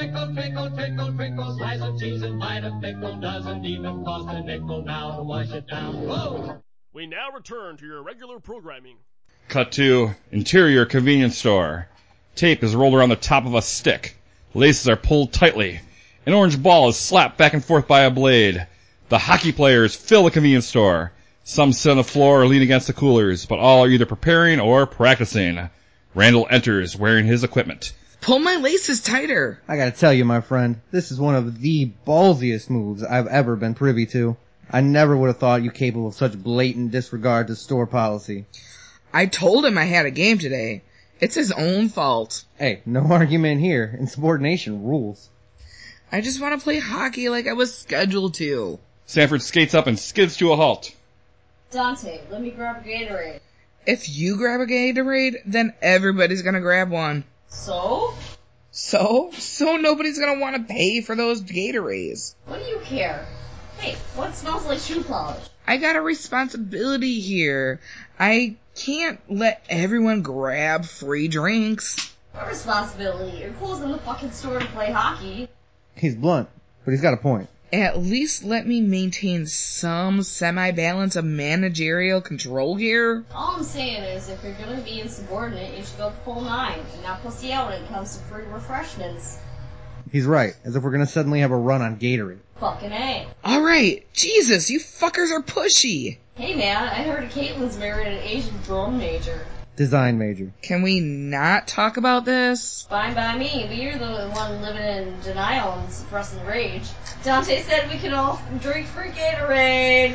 Twinkle, twinkle, twinkle, twinkle, slice of cheese and bite of pickle doesn't even cost a nickel now to wash it down. Whoa! We now return to your regular programming. Cut to interior convenience store. Tape is rolled around the top of a stick. Laces are pulled tightly. An orange ball is slapped back and forth by a blade. The hockey players fill the convenience store. Some sit on the floor or lean against the coolers, but all are either preparing or practicing. Randall enters wearing his equipment. Pull my laces tighter. I gotta tell you, my friend, this is one of the ballsiest moves I've ever been privy to. I never would have thought you capable of such blatant disregard to store policy. I told him I had a game today. It's his own fault. Hey, no argument here. Insubordination rules. I just want to play hockey like I was scheduled to. Sanford skates up and skids to a halt. Dante, let me grab a Gatorade. If you grab a Gatorade, then everybody's gonna grab one. So? So nobody's gonna want to pay for those Gatorades. What do you care? Hey, what smells like shoe polish? I got a responsibility here. I can't let everyone grab free drinks. What responsibility? You're closing in the fucking store to play hockey. He's blunt, but he's got a point. At least let me maintain some semi-balance of managerial control here. All I'm saying is, if you're gonna be insubordinate, you should go full 9, and not pussy out when it comes to free refreshments. He's right, as if we're gonna suddenly have a run on Gatorade. Fucking A. Alright, Jesus, you fuckers are pushy. Hey man, I heard Caitlin's married an Asian drone major. Design major. Can we not talk about this? Fine by me, but you're the one living in denial and suppressing rage. Dante said we can all drink free Gatorade.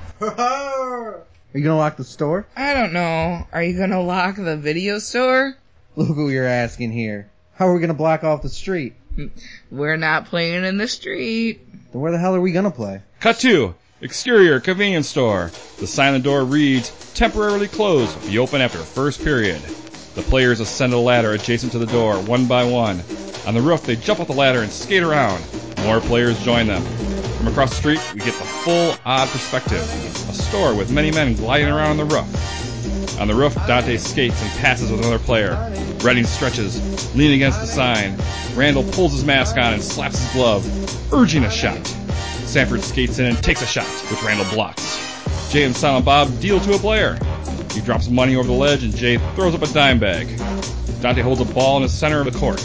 Are you gonna lock the store? I don't know. Are you gonna lock the video store? Look who you're asking here. How are we gonna block off the street? We're not playing in the street. Then where the hell are we gonna play? Cut to exterior convenience store. The sign on the door reads, temporarily closed, be open after first period. The players ascend a ladder adjacent to the door, one by one. On the roof, they jump off the ladder and skate around. More players join them. From across the street, we get the full, odd perspective. A store with many men gliding around on the roof. On the roof, Dante skates and passes with another player. Redding stretches, leaning against the sign. Randall pulls his mask on and slaps his glove, urging a shot. Sanford skates in and takes a shot, which Randall blocks. Jay and Silent Bob deal to a player. He drops money over the ledge and Jay throws up a dime bag. Dante holds a ball in the center of the court.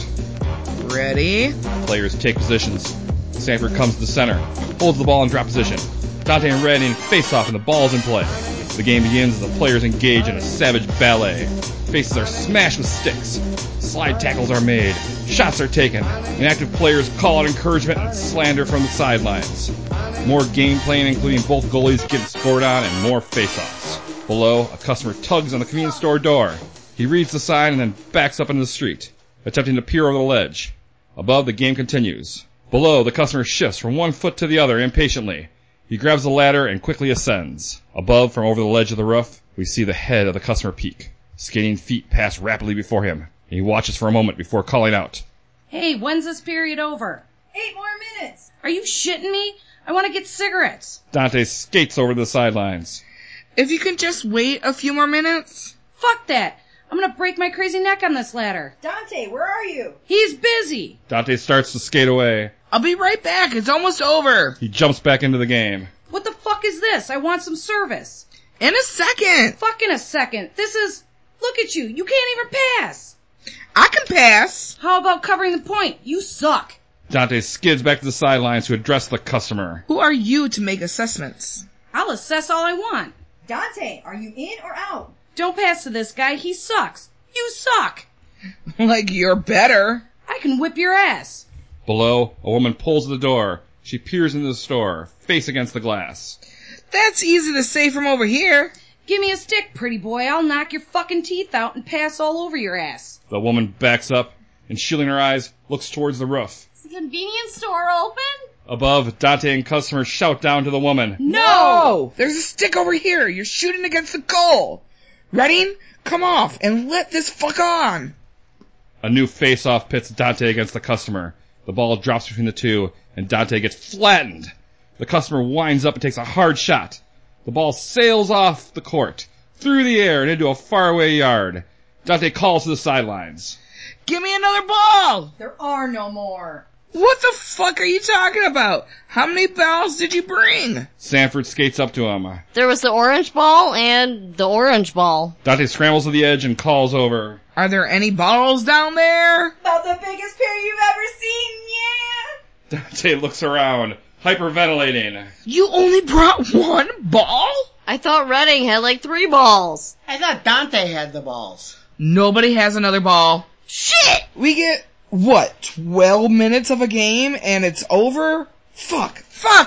Ready? Players take positions. Sanford comes to the center, holds the ball in drop position. Dante and Redding face off and the ball's in play. The game begins as the players engage in a savage ballet. Faces are smashed with sticks. Slide tackles are made. Shots are taken. Inactive players call out encouragement and slander from the sidelines. More game playing, including both goalies getting scored on and more face-offs. Below, a customer tugs on the convenience store door. He reads the sign and then backs up into the street, attempting to peer over the ledge. Above, the game continues. Below, the customer shifts from one foot to the other impatiently. He grabs the ladder and quickly ascends. Above, from over the ledge of the roof, we see the head of the customer peek. Skating feet pass rapidly before him. He watches for a moment before calling out. Hey, when's this period over? 8 more minutes. Are you shitting me? I want to get cigarettes. Dante skates over to the sidelines. If you can just wait a few more minutes. Fuck that. I'm going to break my crazy neck on this ladder. Dante, where are you? He's busy. Dante starts to skate away. I'll be right back. It's almost over. He jumps back into the game. What the fuck is this? I want some service. In a second. Fuck in a second. This is... Look at you. You can't even pass. I can pass. How about covering the point? You suck. Dante skids back to the sidelines to address the customer. Who are you to make assessments? I'll assess all I want. Dante, are you in or out? Don't pass to this guy. He sucks. You suck. Like you're better. I can whip your ass. Below, a woman pulls at the door. She peers into the store, face against the glass. That's easy to say from over here. Give me a stick, pretty boy. I'll knock your fucking teeth out and pass all over your ass. The woman backs up and, shielding her eyes, looks towards the roof. Is the convenience store open? Above, Dante and customers shout down to the woman. No! There's a stick over here. You're shooting against the goal. Redding, come off and let this fuck on. A new face-off pits Dante against the customer. The ball drops between the two, and Dante gets flattened. The customer winds up and takes a hard shot. The ball sails off the court, through the air and into a faraway yard. Dante calls to the sidelines. Give me another ball! There are no more. What the fuck are you talking about? How many balls did you bring? Sanford skates up to him. There was the orange ball and the orange ball. Dante scrambles to the edge and calls over. Are there any balls down there? About the biggest pair you've ever seen, yeah! Dante looks around, hyperventilating. You only brought one ball? I thought Redding had like 3 balls. I thought Dante had the balls. Nobody has another ball. Shit! We get, 12 minutes of a game and it's over? Fuck.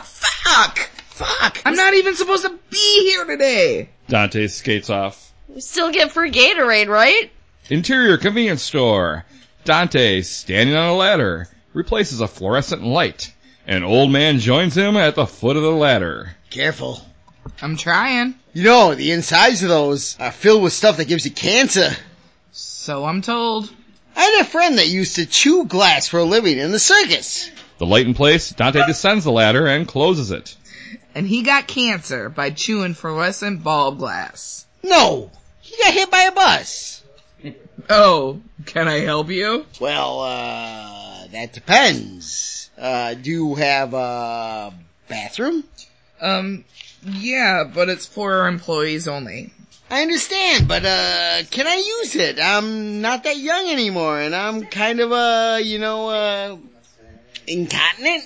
I'm not even supposed to be here today. Dante skates off. We still get free Gatorade, right? Interior convenience store. Dante, standing on a ladder, replaces a fluorescent light. An old man joins him at the foot of the ladder. Careful. I'm trying. You know, the insides of those are filled with stuff that gives you cancer. So I'm told. I had a friend that used to chew glass for a living in the circus. The light in place, Dante descends the ladder and closes it. And he got cancer by chewing fluorescent ball glass. No, he got hit by a bus. Oh, can I help you? Well, that depends. Do you have a bathroom? Yeah, but it's for our employees only. I understand, but, can I use it? I'm not that young anymore, and I'm kind of, incontinent?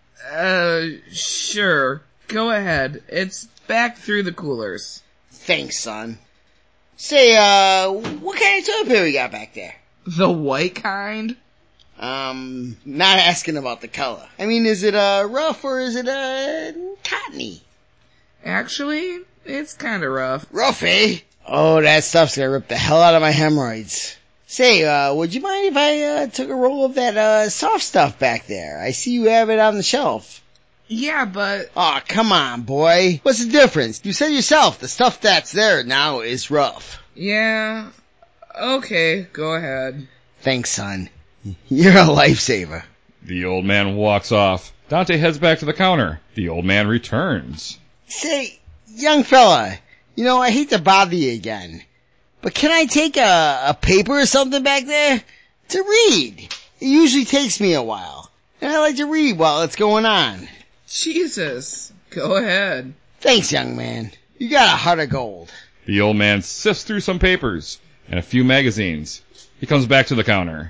Sure. Go ahead. It's back through the coolers. Thanks, son. Say, what kind of toilet paper you got back there? The white kind? Not asking about the color. I mean, is it, rough or is it, cottony? Actually, it's kinda rough. Rough, eh? Oh, that stuff's gonna rip the hell out of my hemorrhoids. Say, would you mind if I, took a roll of that, soft stuff back there? I see you have it on the shelf. Yeah, but... Aw, come on, boy. What's the difference? You said yourself, the stuff that's there now is rough. Yeah... Okay, go ahead. Thanks, son. You're a lifesaver. The old man walks off. Dante heads back to the counter. The old man returns. Say, young fella, I hate to bother you again, but can I take a paper or something back there? To read. It usually takes me a while, and I like to read while it's going on. Jesus. Go ahead. Thanks, young man. You got a heart of gold. The old man sifts through some papers and a few magazines. He comes back to the counter.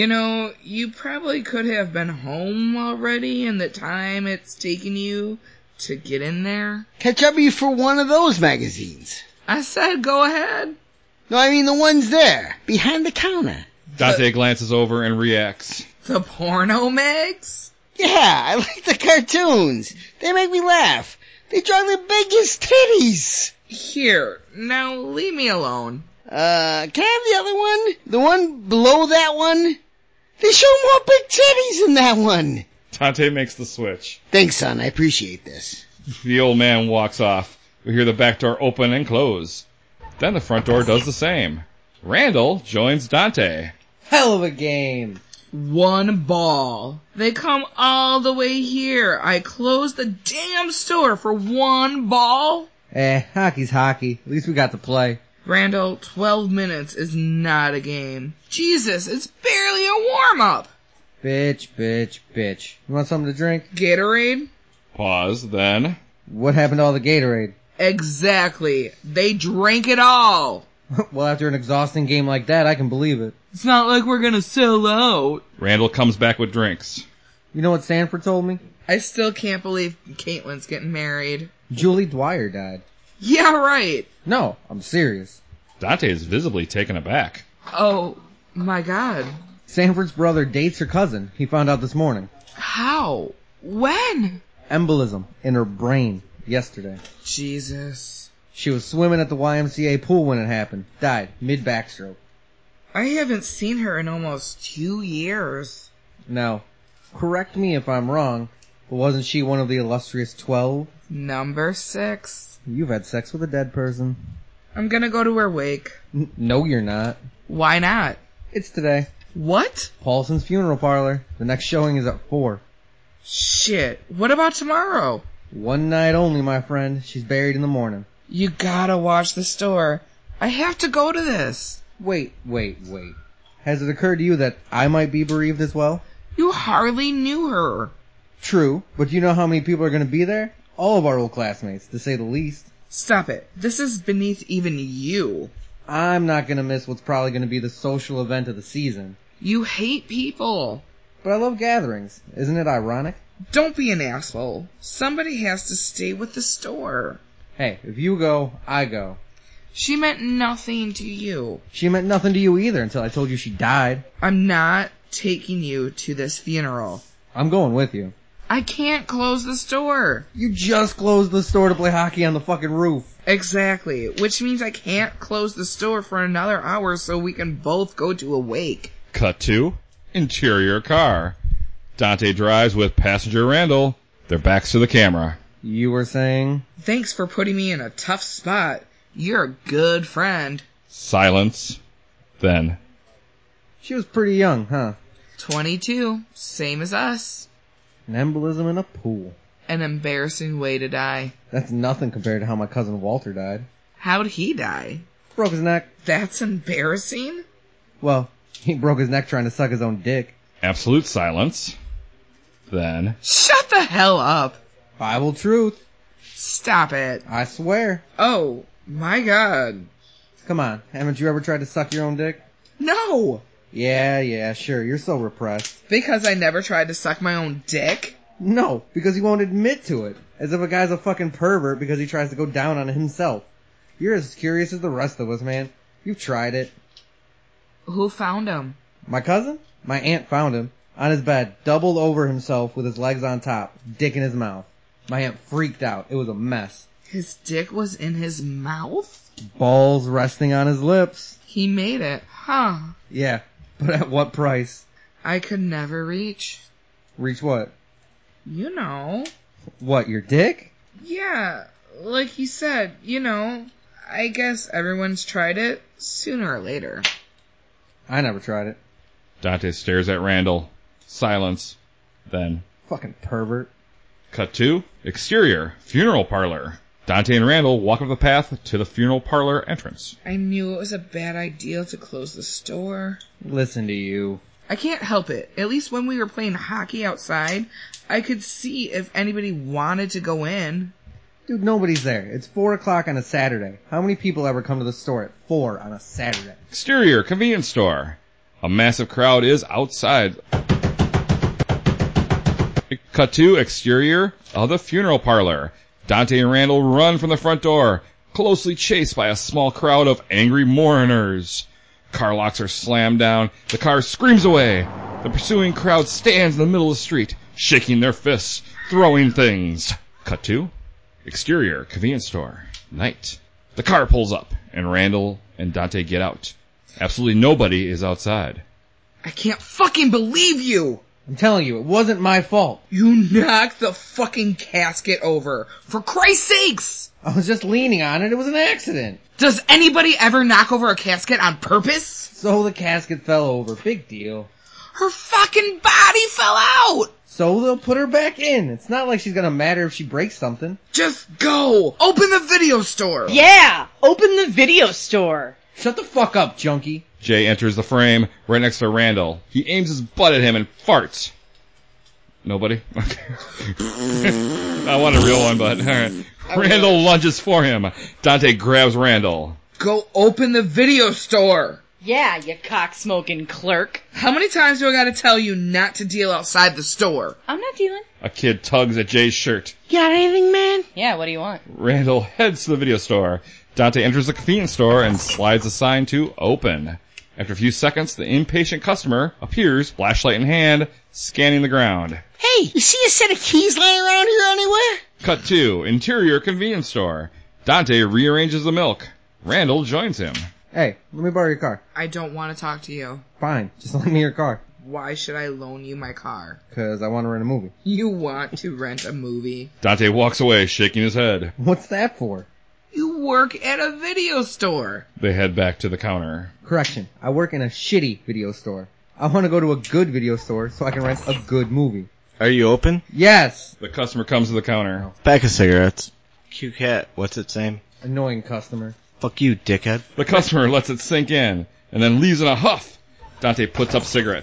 You probably could have been home already in the time it's taken you to get in there. Catch up you for one of those magazines. I said go ahead. No, I mean the ones there, behind the counter. Dante glances over and reacts. The porno mags? Yeah, I like the cartoons. They make me laugh. They draw the biggest titties. Here, now leave me alone. Can I have the other one? The one below that one? They show more big titties in that one. Dante makes the switch. Thanks, son. I appreciate this. The old man walks off. We hear the back door open and close. Then the front door does the same. Randall joins Dante. Hell of a game. One ball. They come all the way here. I closed the damn store for one ball? Hockey's hockey. At least we got to play. Randall, 12 minutes is not a game. Jesus, it's barely a warm-up. Bitch. You want something to drink? Gatorade? Pause, then. What happened to all the Gatorade? Exactly. They drank it all. Well, after an exhausting game like that, I can believe it. It's not like we're gonna sell out. Randall comes back with drinks. You know what Sanford told me? I still can't believe Caitlin's getting married. Julie Dwyer died. Yeah, right. No, I'm serious. Dante is visibly taken aback. Oh, my God. Sanford's brother dates her cousin. He found out this morning. How? When? Embolism in her brain yesterday. Jesus. She was swimming at the YMCA pool when it happened. Died mid-backstroke. I haven't seen her in almost 2 years. Now, correct me if I'm wrong, but wasn't she one of the illustrious 12? Number 6. You've had sex with a dead person. I'm gonna go to her wake. No, you're not. Why not? It's today. What? Paulson's funeral parlor. The next showing is at 4. Shit. What about tomorrow? One night only, my friend. She's buried in the morning. You gotta watch the store. I have to go to this. Wait. Has it occurred to you that I might be bereaved as well? You hardly knew her. True, but you know how many people are going to be there? All of our old classmates, to say the least. Stop it. This is beneath even you. I'm not going to miss what's probably going to be the social event of the season. You hate people. But I love gatherings. Isn't it ironic? Don't be an asshole. Somebody has to stay with the store. Hey, if you go, I go. She meant nothing to you. She meant nothing to you either until I told you she died. I'm not taking you to this funeral. I'm going with you. I can't close the store. You just closed the store to play hockey on the fucking roof. Exactly, which means I can't close the store for another hour so we can both go to a wake. Cut to interior car. Dante drives with passenger Randall. Their backs to the camera. You were saying? Thanks for putting me in a tough spot. You're a good friend. Silence. Then. She was pretty young, huh? 22, same as us. An embolism in a pool. An embarrassing way to die. That's nothing compared to how my cousin Walter died. How'd he die? Broke his neck. That's embarrassing? Well, he broke his neck trying to suck his own dick. Absolute silence. Then. Shut the hell up. Bible truth. Stop it. I swear. Oh, my God. Come on, haven't you ever tried to suck your own dick? No. Yeah, sure, you're so repressed. Because I never tried to suck my own dick? No, because he won't admit to it. As if a guy's a fucking pervert because he tries to go down on himself. You're as curious as the rest of us, man. You've tried it. Who found him? My cousin? My aunt found him. On his bed, doubled over himself with his legs on top, dick in his mouth. My aunt freaked out. It was a mess. His dick was in his mouth? Balls resting on his lips. He made it, huh? Yeah, but at what price? I could never reach. Reach what? You know. What, your dick? Yeah, like he said, you know. I guess everyone's tried it sooner or later. I never tried it. Dante stares at Randall. Silence. Then. Fucking pervert. Cut to exterior funeral parlor. Dante and Randall walk up the path to the funeral parlor entrance. I knew it was a bad idea to close the store. Listen to you. I can't help it. At least when we were playing hockey outside, I could see if anybody wanted to go in. Dude, nobody's there. It's 4 o'clock on a Saturday. How many people ever come to the store at 4 on a Saturday? Exterior convenience store. A massive crowd is outside. Cut to exterior of the funeral parlor. Dante and Randall run from the front door, closely chased by a small crowd of angry mourners. Car locks are slammed down. The car screams away. The pursuing crowd stands in the middle of the street, shaking their fists, throwing things. Cut to exterior convenience store. Night. The car pulls up, and Randall and Dante get out. Absolutely nobody is outside. I can't fucking believe you! I'm telling you, it wasn't my fault. You knocked the fucking casket over. For Christ's sakes! I was just leaning on it. It was an accident. Does anybody ever knock over a casket on purpose? So the casket fell over. Big deal. Her fucking body fell out! So they'll put her back in. It's not like she's gonna matter if she breaks something. Just go! Open the video store! Yeah! Open the video store! Shut the fuck up, junkie. Jay enters the frame right next to Randall. He aims his butt at him and farts. Nobody? Okay. I want a real one, but alright. Randall lunges for him. Dante grabs Randall. Go open the video store! Yeah, you cock-smoking clerk. How many times do I gotta tell you not to deal outside the store? I'm not dealing. A kid tugs at Jay's shirt. You got anything, man? Yeah, what do you want? Randall heads to the video store. Dante enters the convenience store and slides the sign to open. After a few seconds, the impatient customer appears, flashlight in hand, scanning the ground. Hey, you see a set of keys laying around here anywhere? Cut to interior convenience store. Dante rearranges the milk. Randall joins him. Hey, let me borrow your car. I don't want to talk to you. Fine, just lend me your car. Why should I loan you my car? 'Cause I want to rent a movie. You want to rent a movie? Dante walks away, shaking his head. What's that for? You work at a video store. They head back to the counter. Correction, I work in a shitty video store. I want to go to a good video store so I can rent a good movie. Are you open? Yes! The customer comes to the counter. Pack of cigarettes. Cute cat. What's its name? Annoying customer. Fuck you, dickhead. The customer lets it sink in, and then leaves in a huff. Dante puts up cigarettes.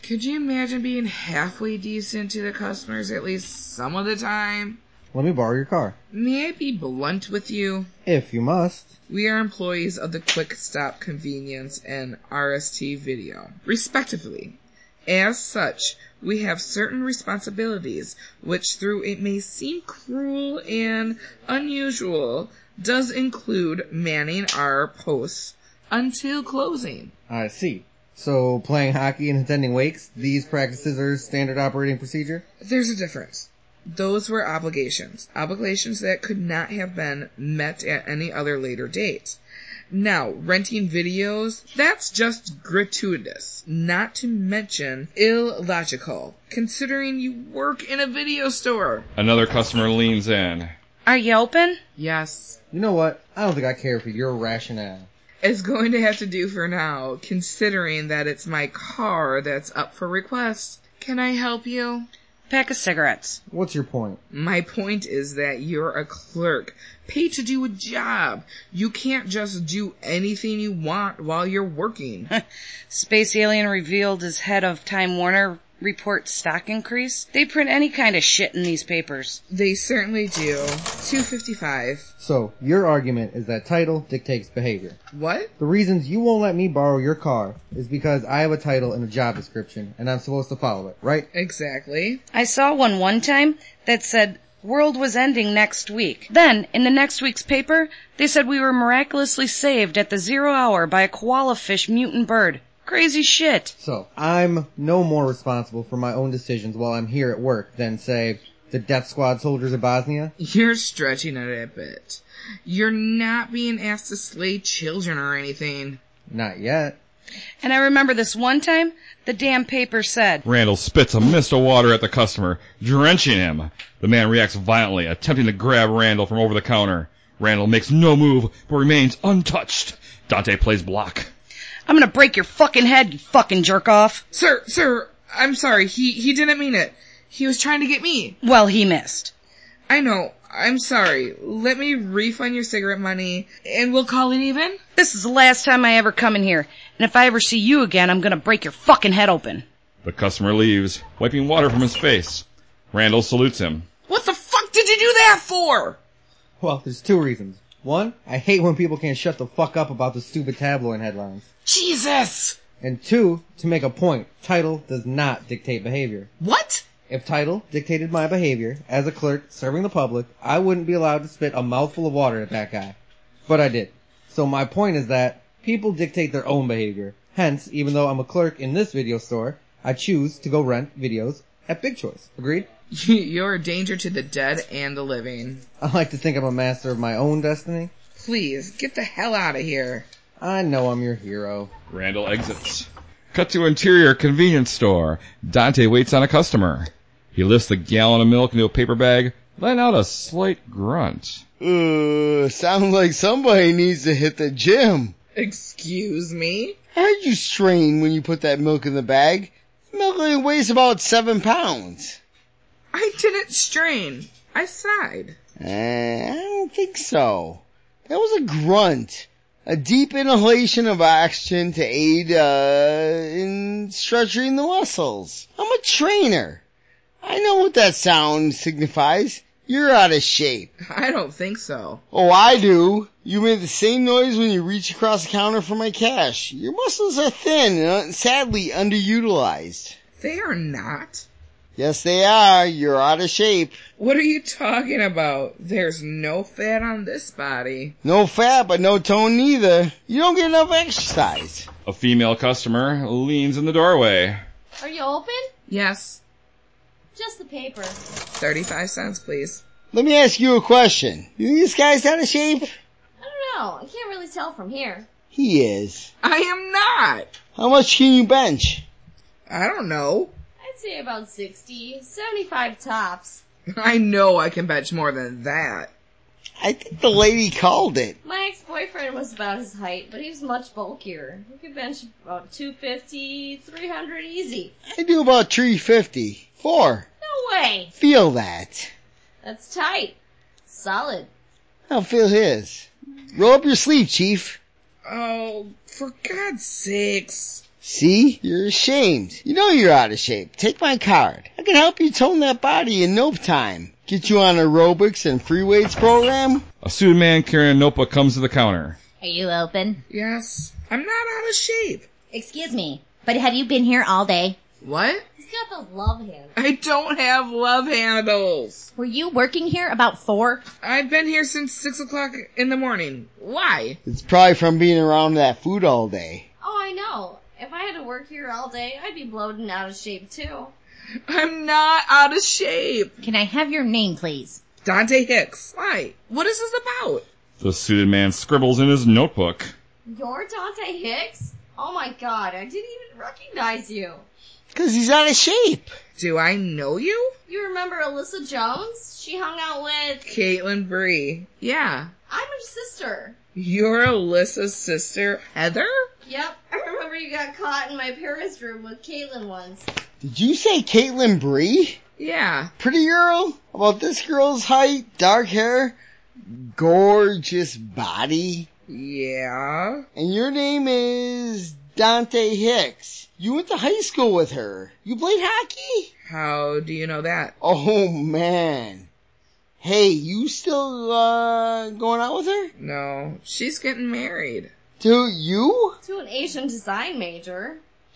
Could you imagine being halfway decent to the customers at least some of the time? Let me borrow your car. May I be blunt with you? If you must. We are employees of the Quick Stop Convenience and RST Video, respectively. As such, we have certain responsibilities, which, though it may seem cruel and unusual, does include manning our posts until closing. I see. So, playing hockey and attending wakes, these practices are standard operating procedure? There's a difference. Those were obligations. Obligations that could not have been met at any other later date. Now, renting videos, that's just gratuitous. Not to mention illogical, considering you work in a video store. Another customer leans in. Are you open? Yes. You know what? I don't think I care for your rationale. It's going to have to do for now, considering that it's my car that's up for request. Can I help you? Pack of cigarettes. What's your point? My point is that you're a clerk, paid to do a job. You can't just do anything you want while you're working. Space Alien revealed as head of Time Warner reports stock increase. They print any kind of shit in these papers. They certainly do. $2.55. So, your argument is that title dictates behavior. What? The reasons you won't let me borrow your car is because I have a title and a job description, and I'm supposed to follow it, right? Exactly. I saw one time that said, world was ending next week. Then, in the next week's paper, they said we were miraculously saved at the 0 hour by a koala fish mutant bird. Crazy shit. So, I'm no more responsible for my own decisions while I'm here at work than, say, the Death Squad soldiers of Bosnia? You're stretching it a bit. You're not being asked to slay children or anything. Not yet. And I remember this one time, the damn paper said... Randall spits a mist of water at the customer, drenching him. The man reacts violently, attempting to grab Randall from over the counter. Randall makes no move, but remains untouched. Dante plays block. I'm gonna break your fucking head, you fucking jerk-off. Sir, I'm sorry. He didn't mean it. He was trying to get me. Well, he missed. I know. I'm sorry. Let me refund your cigarette money, and we'll call it even? This is the last time I ever come in here, and if I ever see you again, I'm gonna break your fucking head open. The customer leaves, wiping water from his face. Randall salutes him. What the fuck did you do that for? Well, there's two reasons. One, I hate when people can't shut the fuck up about the stupid tabloid headlines. Jesus! And two, to make a point, title does not dictate behavior. What? If title dictated my behavior, as a clerk serving the public, I wouldn't be allowed to spit a mouthful of water at that guy. But I did. So my point is that people dictate their own behavior. Hence, even though I'm a clerk in this video store, I choose to go rent videos at Big Choice. Agreed? You're a danger to the dead and the living. I like to think I'm a master of my own destiny. Please, get the hell out of here. I know I'm your hero. Randall exits. Cut to interior convenience store. Dante waits on a customer. He lifts the gallon of milk into a paper bag, letting out a slight grunt. Sounds like somebody needs to hit the gym. Excuse me? I heard you strain when you put that milk in the bag. The milk only weighs about 7 pounds. I didn't strain. I sighed. I don't think so. That was a grunt. A deep inhalation of oxygen to aid in stretching the muscles. I'm a trainer. I know what that sound signifies. You're out of shape. I don't think so. Oh, I do. You made the same noise when you reach across the counter for my cash. Your muscles are thin and sadly underutilized. They are not. Yes, they are. You're out of shape. What are you talking about? There's no fat on this body. No fat, but no tone neither. You don't get enough exercise. A female customer leans in the doorway. Are you open? Yes. Just the paper. 35 cents, please. Let me ask you a question. You think this guy's out of shape? I don't know. I can't really tell from here. He is. I am not. How much can you bench? I don't know. I'd say about 60, 75 tops. I know I can bench more than that. I think the lady called it. My ex-boyfriend was about his height, but he was much bulkier. He could bench about 250, 300 easy. I do about 350. 4. No way. Feel that. That's tight. Solid. I'll feel his. Roll up your sleeve, Chief. Oh, for God's sakes. See? You're ashamed. You know you're out of shape. Take my card. I can help you tone that body in no time. Get you on aerobics and free weights program. A suited man carrying a notebook comes to the counter. Are you open? Yes. I'm not out of shape. Excuse me, but have you been here all day? What? He's got the love handle. I don't have love handles. Were you working here about 4? I've been here since 6 o'clock in the morning. Why? It's probably from being around that food all day. Oh, I know. If I had to work here all day, I'd be bloated and out of shape, too. I'm not out of shape. Can I have your name, please? Dante Hicks. Why? What is this about? The suited man scribbles in his notebook. You're Dante Hicks? Oh my god, I didn't even recognize you. 'Cause he's out of shape. Do I know you? You remember Alyssa Jones? She hung out with... Caitlin Bree. Yeah. I'm her sister. You're Alyssa's sister, Heather? Yep, I remember you got caught in my parents' room with Caitlin once. Did you say Caitlin Bree? Yeah. Pretty girl? About this girl's height, dark hair, gorgeous body. Yeah. And your name is Dante Hicks. You went to high school with her. You played hockey? How do you know that? Oh, man. Hey, you still, going out with her? No, she's getting married. To you? To an Asian design major.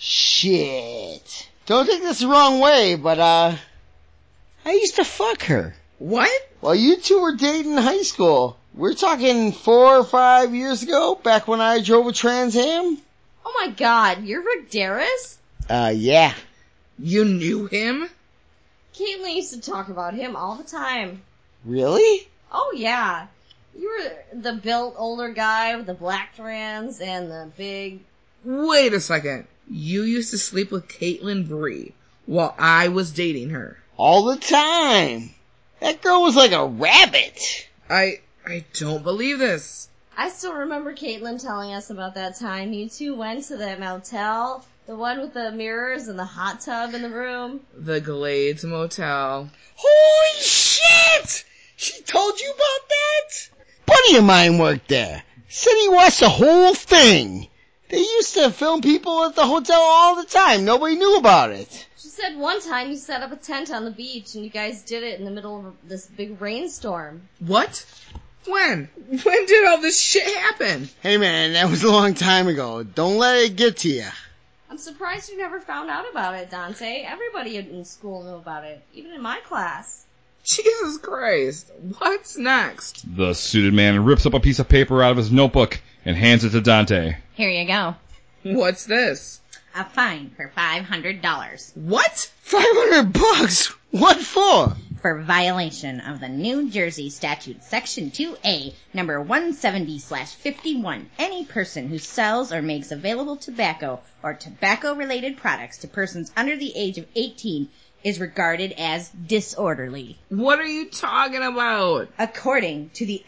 Shit. Don't take this the wrong way, but, I used to fuck her. What? Well, you two were dating in high school. We're talking 4 or 5 years ago, back when I drove a Trans Am. Oh my god, you're Rick Darris? Yeah. You knew him? Caitlin used to talk about him all the time. Really? Oh yeah. You were the built older guy with the black Trans and the big... Wait a second. You used to sleep with Caitlin Bree while I was dating her. All the time. That girl was like a rabbit. I don't believe this. I still remember Caitlin telling us about that time you two went to that motel, the one with the mirrors and the hot tub in the room. The Glades Motel. Holy shit! She told you about that? Buddy of mine worked there. Said he watched the whole thing. They used to film people at the hotel all the time. Nobody knew about it. She said one time you set up a tent on the beach and you guys did it in the middle of this big rainstorm. What? When? When did all this shit happen? Hey man, that was a long time ago. Don't let it get to you. I'm surprised you never found out about it, Dante. Everybody in school knew about it, even in my class. Jesus Christ. What's next? The suited man rips up a piece of paper out of his notebook and hands it to Dante. Here you go. What's this? A fine for $500. What? $500? What for? For violation of the New Jersey Statute Section 2A, number 170/51. Any person who sells or makes available tobacco or tobacco-related products to persons under the age of 18 is regarded as disorderly. What are you talking about? According to the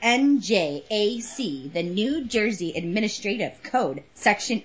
NJAC, the New Jersey Administrative Code, Section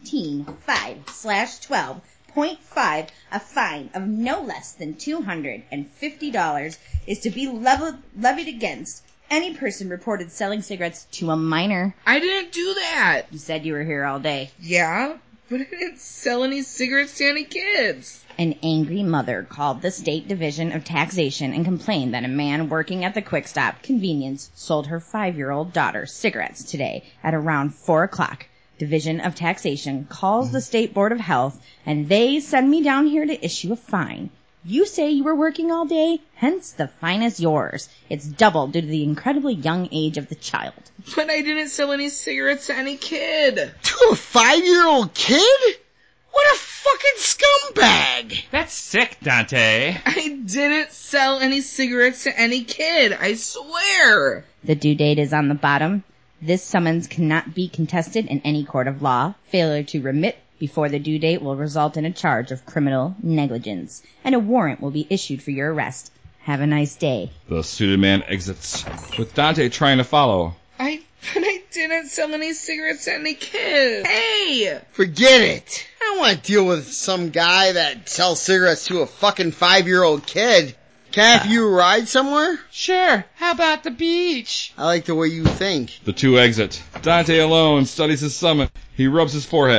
18.5/12.5, a fine of no less than $250 is to be levied against any person reported selling cigarettes to a minor. I didn't do that. You said you were here all day. Yeah, but I didn't sell any cigarettes to any kids. An angry mother called the State Division of Taxation and complained that a man working at the Quick Stop convenience sold her 5-year-old daughter cigarettes today at around 4 o'clock. Division of Taxation calls the State Board of Health, and they send me down here to issue a fine. You say you were working all day, hence the fine is yours. It's double due to the incredibly young age of the child. But I didn't sell any cigarettes to any kid. To a 5-year-old kid? What a fucking scumbag! That's sick, Dante. I didn't sell any cigarettes to any kid, I swear. The due date is on the bottom. This summons cannot be contested in any court of law. Failure to remit before the due date will result in a charge of criminal negligence, and a warrant will be issued for your arrest. Have a nice day. The suited man exits, with Dante trying to follow. But I didn't sell any cigarettes to any kid. Hey! Forget it. I don't want to deal with some guy that sells cigarettes to a fucking 5-year-old kid. Can I have you a ride somewhere? Sure. How about the beach? I like the way you think. The two exit. Dante alone studies his summit. He rubs his forehead.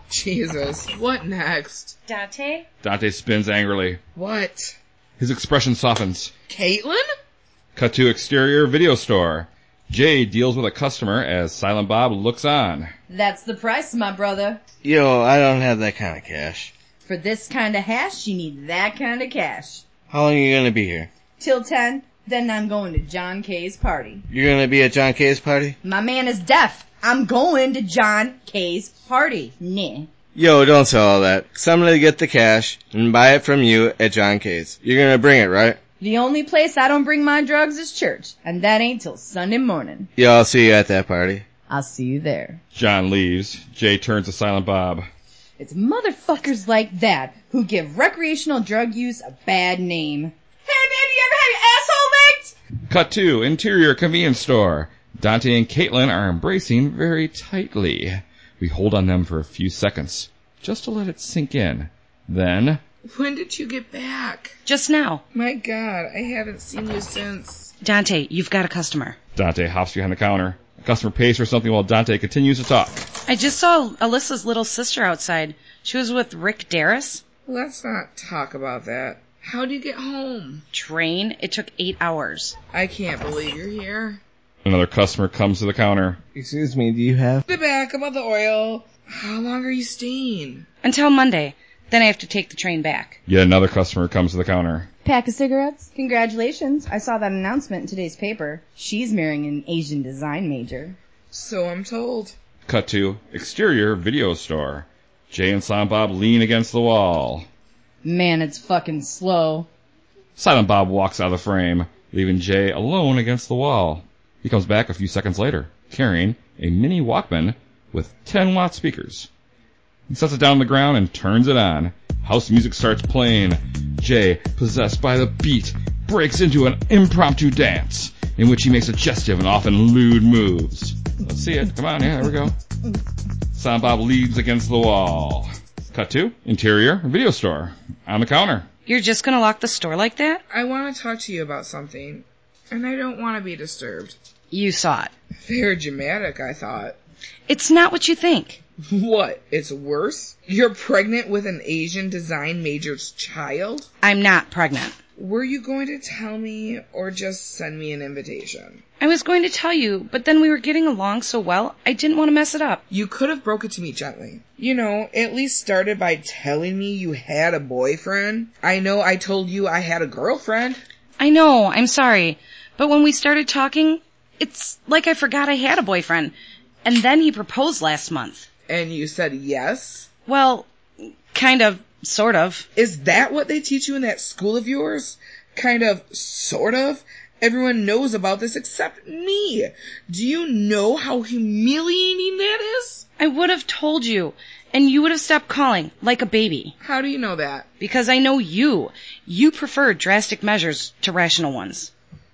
Jesus, what next? Dante? Dante spins angrily. What? His expression softens. Caitlin? Cut to exterior video store. Jay deals with a customer as Silent Bob looks on. That's the price, my brother. Yo, I don't have that kind of cash. For this kind of hash, you need that kind of cash. How long are you gonna be here? Till 10, then I'm going to John K's party. You're gonna be at John K's party? My man is deaf. I'm going to John K's party. Nah. Yo, don't sell all that. 'Cause I'm gonna get the cash and buy it from you at John K's. You're gonna bring it, right? The only place I don't bring my drugs is church, and that ain't till Sunday morning. Yo, I'll see you at that party. I'll see you there. John leaves. Jay turns to Silent Bob. It's motherfuckers like that who give recreational drug use a bad name. Hey, baby, you ever have your asshole licked? Cut to interior convenience store. Dante and Caitlin are embracing very tightly. We hold on them for a few seconds, just to let it sink in. Then... When did you get back? Just now. My God, I haven't seen you since. Dante, you've got a customer. Dante hops behind the counter. A customer pays for something while Dante continues to talk. I just saw Alyssa's little sister outside. She was with Rick Darris. Let's not talk about that. How'd you get home? Train. It took 8 hours. I can't believe you're here. Another customer comes to the counter. Excuse me, do you have... The back about the oil. How long are you staying? Until Monday. Then I have to take the train back. Yet another customer comes to the counter. Pack of cigarettes? Congratulations. I saw that announcement in today's paper. She's marrying an Asian design major. So I'm told. Cut to exterior video store. Jay and Silent Bob lean against the wall. Man, it's fucking slow. Silent Bob walks out of the frame, leaving Jay alone against the wall. He comes back a few seconds later, carrying a mini Walkman with 10-watt speakers. He sets it down on the ground and turns it on. House music starts playing. Jay, possessed by the beat, breaks into an impromptu dance in which he makes suggestive and often lewd moves. Let's see it. Come on, yeah, there we go. Silent Bob leans against the wall. Cut to interior video store. On the counter. You're just gonna lock the store like that? I want to talk to you about something, and I don't want to be disturbed. You saw it. Very dramatic, I thought. It's not what you think. What? It's worse? You're pregnant with an Asian design major's child? I'm not pregnant. Were you going to tell me or just send me an invitation? I was going to tell you, but then we were getting along so well, I didn't want to mess it up. You could have broke it to me gently. You know, at least started by telling me you had a boyfriend. I know I told you I had a girlfriend. I know, I'm sorry. But when we started talking, it's like I forgot I had a boyfriend. And then he proposed last month. And you said yes? Well, kind of, sort of. Is that what they teach you in that school of yours? Kind of, sort of? Everyone knows about this except me. Do you know how humiliating that is? I would have told you, and you would have stopped calling, like a baby. How do you know that? Because I know you. You prefer drastic measures to rational ones.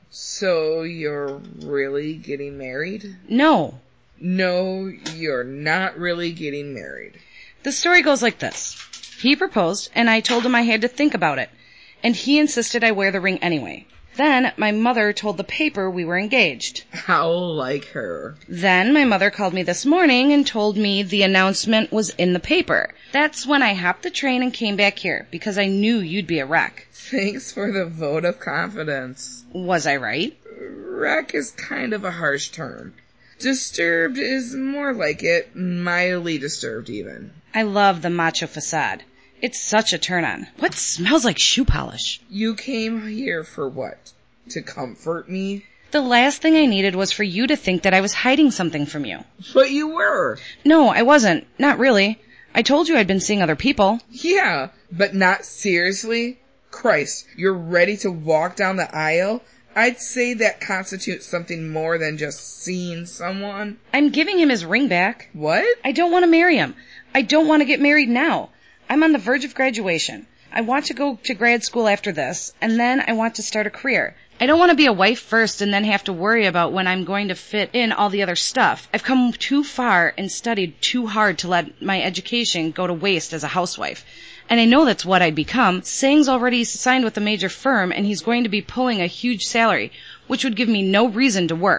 So you're really getting married? No. No, you're not really getting married. The story goes like this. He proposed, and I told him I had to think about it. And he insisted I wear the ring anyway. Then my mother told the paper we were engaged. How like her. Then my mother called me this morning and told me the announcement was in the paper. That's when I hopped the train and came back here, because I knew you'd be a wreck. Thanks for the vote of confidence. Was I right? Wreck is kind of a harsh term. Disturbed is more like it, mildly disturbed even. I love the macho facade. It's such a turn-on. What smells like shoe polish? You came here for what? To comfort me? The last thing I needed was for you to think that I was hiding something from you. But you were. No, I wasn't. Not really. I told you I'd been seeing other people. Yeah, but not seriously? Christ, you're ready to walk down the aisle? I'd say that constitutes something more than just seeing someone. I'm giving him his ring back. What? I don't want to marry him. I don't want to get married now. I'm on the verge of graduation. I want to go to grad school after this, and then I want to start a career. I don't want to be a wife first and then have to worry about when I'm going to fit in all the other stuff. I've come too far and studied too hard to let my education go to waste as a housewife. And I know that's what I'd become. Sing's already signed with a major firm, and he's going to be pulling a huge salary, which would give me no reason to work.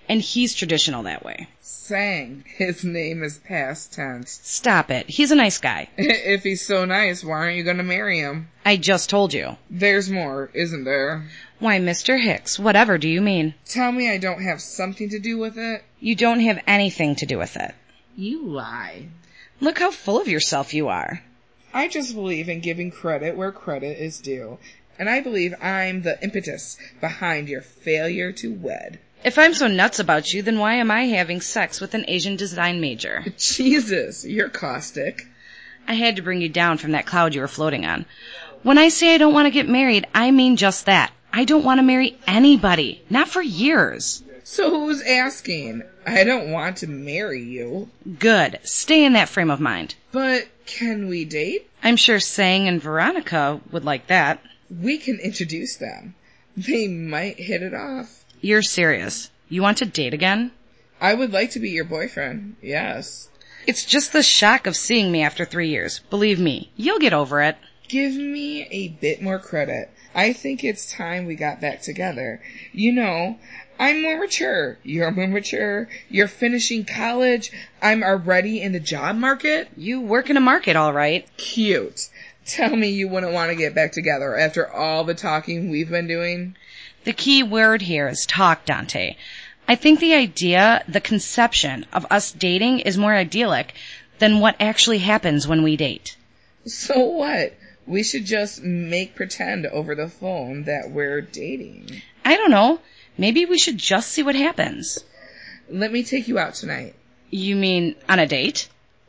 and he's traditional that way. Sang. His name is past tense. Stop it. He's a nice guy. If he's so nice, why aren't you going to marry him? I just told you. There's more, isn't there? Why, Mr. Hicks, whatever do you mean? Tell me I don't have something to do with it? You don't have anything to do with it. You lie. Look how full of yourself you are. I just believe in giving credit where credit is due. And I believe I'm the impetus behind your failure to wed. If I'm so nuts about you, then why am I having sex with an Asian design major? Jesus, you're caustic. I had to bring you down from that cloud you were floating on. When I say I don't want to get married, I mean just that. I don't want to marry anybody. Not for years. So who's asking? I don't want to marry you. Good. Stay in that frame of mind. But can we date? I'm sure Sang and Veronica would like that. We can introduce them. They might hit it off. You're serious? You want to date again? I would like to be your boyfriend, yes. It's just the shock of seeing me after 3 years. Believe me, you'll get over it. Give me a bit more credit. I think it's time we got back together. You know, I'm more mature. You're more mature. You're finishing college. I'm already in the job market. You work in a market, all right. Cute. Tell me you wouldn't want to get back together after all the talking we've been doing. The key word here is talk, Dante. I think the idea, the conception of us dating is more idyllic than what actually happens when we date. So what? We should just make pretend over the phone that we're dating. I don't know. Maybe we should just see what happens. Let me take you out tonight. You mean on a date?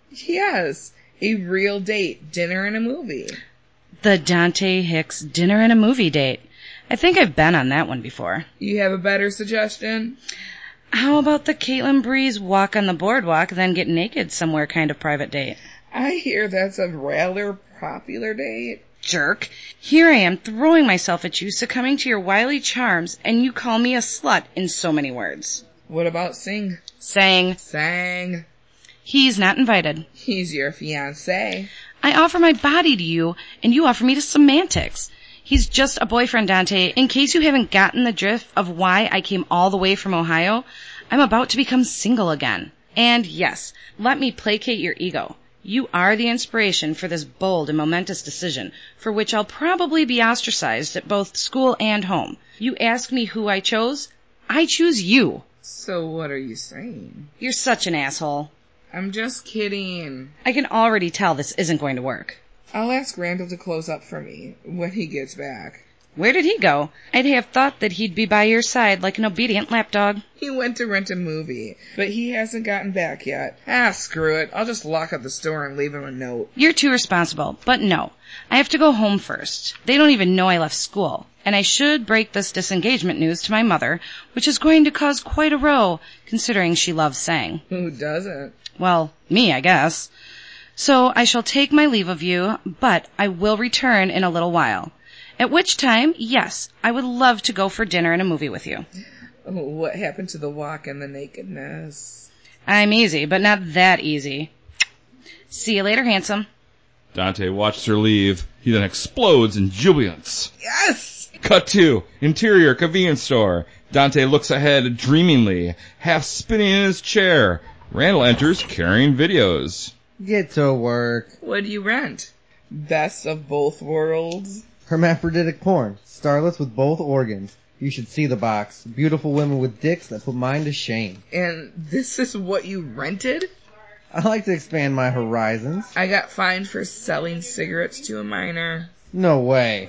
Yes, a real date, dinner and a movie. The Dante Hicks dinner and a movie date. I think I've been on that one before. You have a better suggestion? How about the Caitlin Breeze walk on the boardwalk, then get naked somewhere kind of private date? I hear that's a rather popular date. Jerk. Here I am throwing myself at you, succumbing to your wily charms, and you call me a slut in so many words. What about Sing? Sang. He's not invited. He's your fiancé. I offer my body to you, and you offer me to semantics. He's just a boyfriend, Dante. In case you haven't gotten the drift of why I came all the way from Ohio, I'm about to become single again. And yes, let me placate your ego. You are the inspiration for this bold and momentous decision, for which I'll probably be ostracized at both school and home. You ask me who I chose? I choose you. So what are you saying? You're such an asshole. I'm just kidding. I can already tell this isn't going to work. I'll ask Randall to close up for me when he gets back. Where did he go? I'd have thought that he'd be by your side like an obedient lapdog. He went to rent a movie, but he hasn't gotten back yet. Screw it. I'll just lock up the store and leave him a note. You're too responsible, but no. I have to go home first. They don't even know I left school. And I should break this disengagement news to my mother, which is going to cause quite a row, considering she loves Sang. Who doesn't? Well, me, I guess. So I shall take my leave of you, but I will return in a little while. At which time, yes, I would love to go for dinner and a movie with you. What happened to the walk and the nakedness? I'm easy, but not that easy. See you later, handsome. Dante watches her leave. He then explodes in jubilance. Yes! Cut 2. Interior convenience store. Dante looks ahead dreamingly, half spinning in his chair. Randall enters carrying videos. Get to work. What do you rent? Best of both worlds? Hermaphroditic porn. Starlets with both organs. You should see the box. Beautiful women with dicks that put mine to shame. And this is what you rented? I like to expand my horizons. I got fined for selling cigarettes to a minor. No way.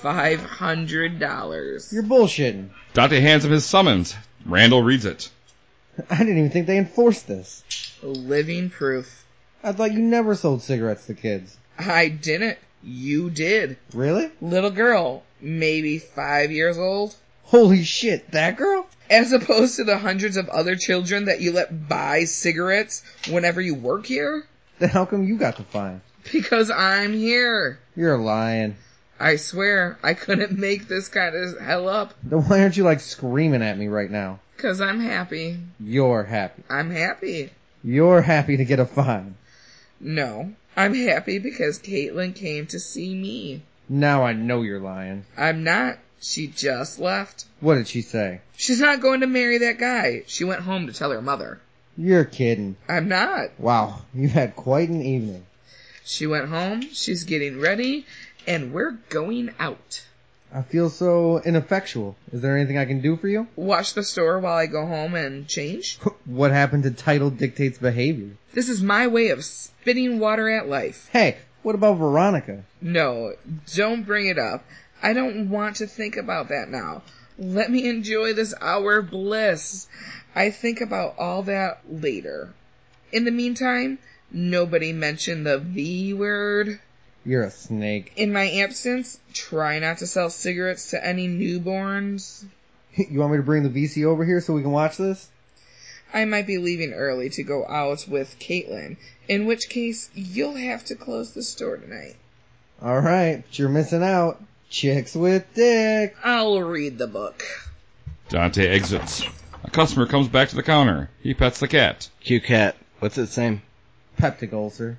$500. You're bullshitting. Dante hands him his summons. Randall reads it. I didn't even think they enforced this. Living proof. I thought you never sold cigarettes to kids. I didn't. You did. Really? Little girl, maybe 5 years old. Holy shit, that girl? As opposed to the hundreds of other children that you let buy cigarettes whenever you work here? Then how come you got the fine? Because I'm here. You're lying. I swear, I couldn't make this kind of hell up. Then why aren't you like screaming at me right now? 'Cause I'm happy. You're happy. I'm happy. You're happy to get a fine. No, I'm happy because Caitlin came to see me. Now I know you're lying. I'm not. She just left. What did she say? She's not going to marry that guy. She went home to tell her mother. You're kidding. I'm not. Wow, you've had quite an evening. She went home, she's getting ready, and we're going out. I feel so ineffectual. Is there anything I can do for you? Watch the store while I go home and change. What happened to title dictates behavior? This is my way of spitting water at life. Hey, what about Veronica? No, don't bring it up. I don't want to think about that now. Let me enjoy this hour of bliss. I think about all that later. In the meantime, nobody mention the V word. You're a snake. In my absence, try not to sell cigarettes to any newborns. You want me to bring the VC over here so we can watch this? I might be leaving early to go out with Caitlin, in which case you'll have to close the store tonight. Alright, but you're missing out. Chicks with dick. I'll read the book. Dante exits. A customer comes back to the counter. He pets the cat. Cute cat. What's its name? Peptic ulcer.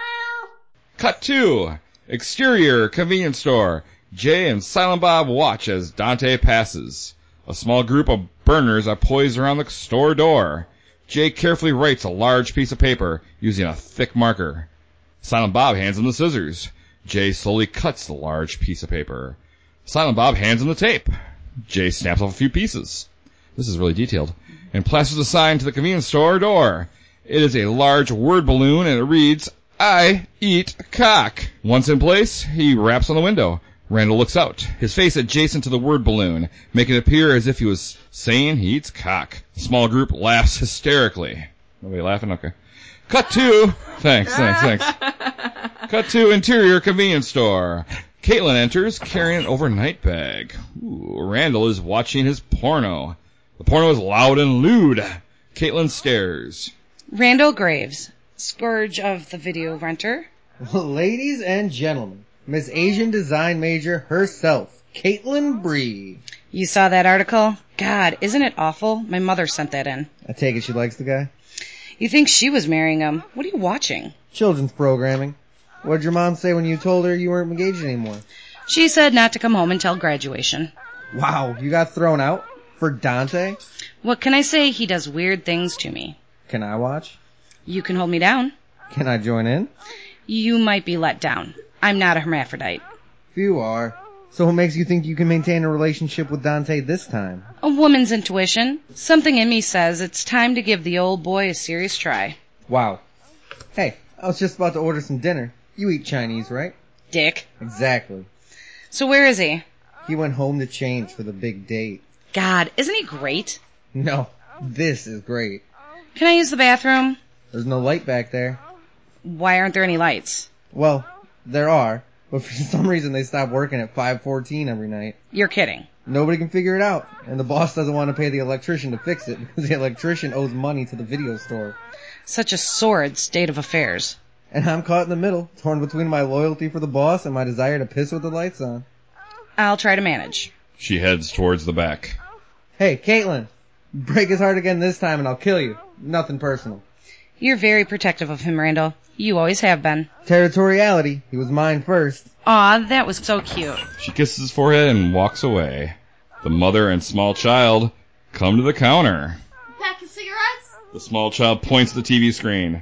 Cut 2. Exterior convenience store. Jay and Silent Bob watch as Dante passes. A small group of burners are poised around the store door. Jay carefully writes a large piece of paper using a thick marker. Silent Bob hands him the scissors. Jay slowly cuts the large piece of paper. Silent Bob hands him the tape. Jay snaps off a few pieces. This is really detailed. And plasters a sign to the convenience store door. It is a large word balloon and it reads, "I eat cock." Once in place, he raps on the window. Randall looks out, his face adjacent to the word balloon, making it appear as if he was saying he eats cock. The small group laughs hysterically. Nobody laughing? Okay. Cut 2. Thanks. Cut 2 interior convenience store. Caitlin enters carrying an overnight bag. Ooh, Randall is watching his porno. The porno is loud and lewd. Caitlin stares. Randall Graves, scourge of the video renter. Ladies and gentlemen, Miss Asian Design Major herself, Caitlin Bree. You saw that article? God, isn't it awful? My mother sent that in. I take it she likes the guy? You think she was marrying him? What are you watching? Children's programming. What did your mom say when you told her you weren't engaged anymore? She said not to come home until graduation. Wow, you got thrown out? For Dante? What can I say? He does weird things to me. Can I watch? You can hold me down. Can I join in? You might be let down. I'm not a hermaphrodite. You are. So what makes you think you can maintain a relationship with Dante this time? A woman's intuition. Something in me says it's time to give the old boy a serious try. Wow. Hey, I was just about to order some dinner. You eat Chinese, right? Dick. Exactly. So where is he? He went home to change for the big date. God, isn't he great? No, this is great. Can I use the bathroom? There's no light back there. Why aren't there any lights? Well, there are, but for some reason they stop working at 5:14 every night. You're kidding. Nobody can figure it out, and the boss doesn't want to pay the electrician to fix it because the electrician owes money to the video store. Such a sordid state of affairs. And I'm caught in the middle, torn between my loyalty for the boss and my desire to piss with the lights on. I'll try to manage. She heads towards the back. Hey, Caitlin, break his heart again this time and I'll kill you. Nothing personal. You're very protective of him, Randall. You always have been. Territoriality. He was mine first. Aw, that was so cute. She kisses his forehead and walks away. The mother and small child come to the counter. Pack of cigarettes? The small child points at the TV screen.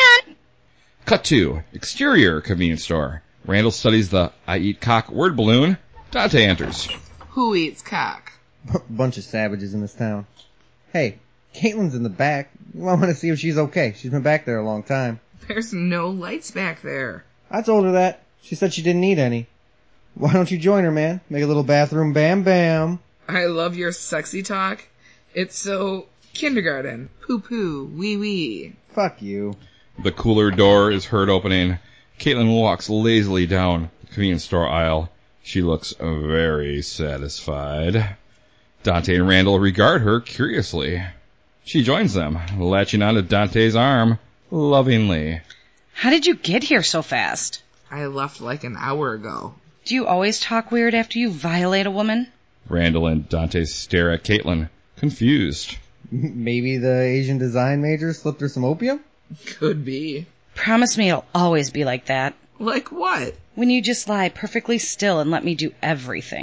Cut 2. Exterior convenience store. Randall studies the I eat cock word balloon. Dante enters. Who eats cock? Bunch of savages in this town. Hey, Caitlin's in the back. I want to see if she's okay. She's been back there a long time. There's no lights back there. I told her that. She said she didn't need any. Why don't you join her, man? Make a little bathroom bam bam. I love your sexy talk. It's so kindergarten. Poo poo, wee wee. Fuck you. The cooler door is heard opening. Caitlin walks lazily down the convenience store aisle. She looks very satisfied. Dante and Randall regard her curiously. She joins them, latching onto Dante's arm lovingly. How did you get here so fast? I left like an hour ago. Do you always talk weird after you violate a woman? Randall and Dante stare at Caitlin, confused. Maybe the Asian design major slipped her some opium? Could be. Promise me it'll always be like that. Like what? When you just lie perfectly still and let me do everything.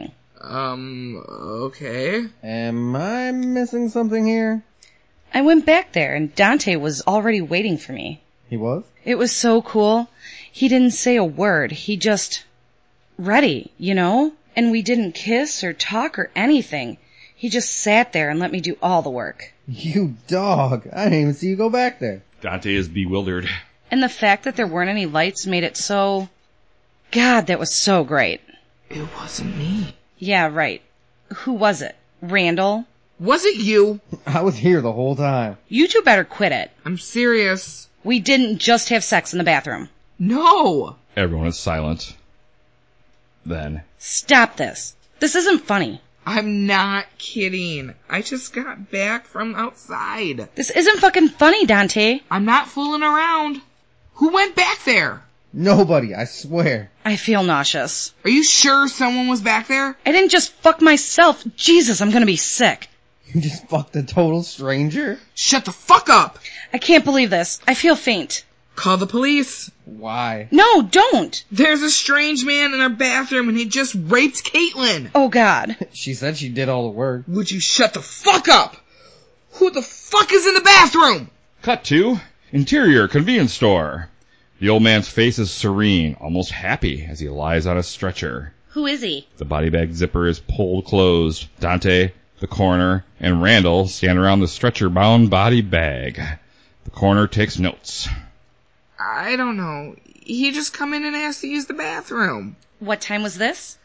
Okay. Am I missing something here? I went back there and Dante was already waiting for me. He was? It was so cool. He didn't say a word. He just... ready, you know? And we didn't kiss or talk or anything. He just sat there and let me do all the work. You dog. I didn't even see you go back there. Dante is bewildered. And the fact that there weren't any lights made it so... God, that was so great. It wasn't me. Yeah, right. Who was it? Randall? Was it you? I was here the whole time. You two better quit it. I'm serious. We didn't just have sex in the bathroom. No! Everyone is silent. Then... Stop this. This isn't funny. I'm not kidding. I just got back from outside. This isn't fucking funny, Dante. I'm not fooling around. Who went back there? Nobody, I swear. I feel nauseous. Are you sure someone was back there? I didn't just fuck myself. Jesus, I'm gonna be sick. You just fucked a total stranger? Shut the fuck up! I can't believe this. I feel faint. Call the police. Why? No, don't! There's a strange man in our bathroom and he just raped Caitlin. Oh, God. She said she did all the work. Would you shut the fuck up? Who the fuck is in the bathroom? Cut to interior convenience store. The old man's face is serene, almost happy, as he lies on a stretcher. Who is he? The body bag zipper is pulled closed. Dante, the coroner, and Randall stand around the stretcher-bound body bag. The coroner takes notes. I don't know. He just come in and asked to use the bathroom. What time was this?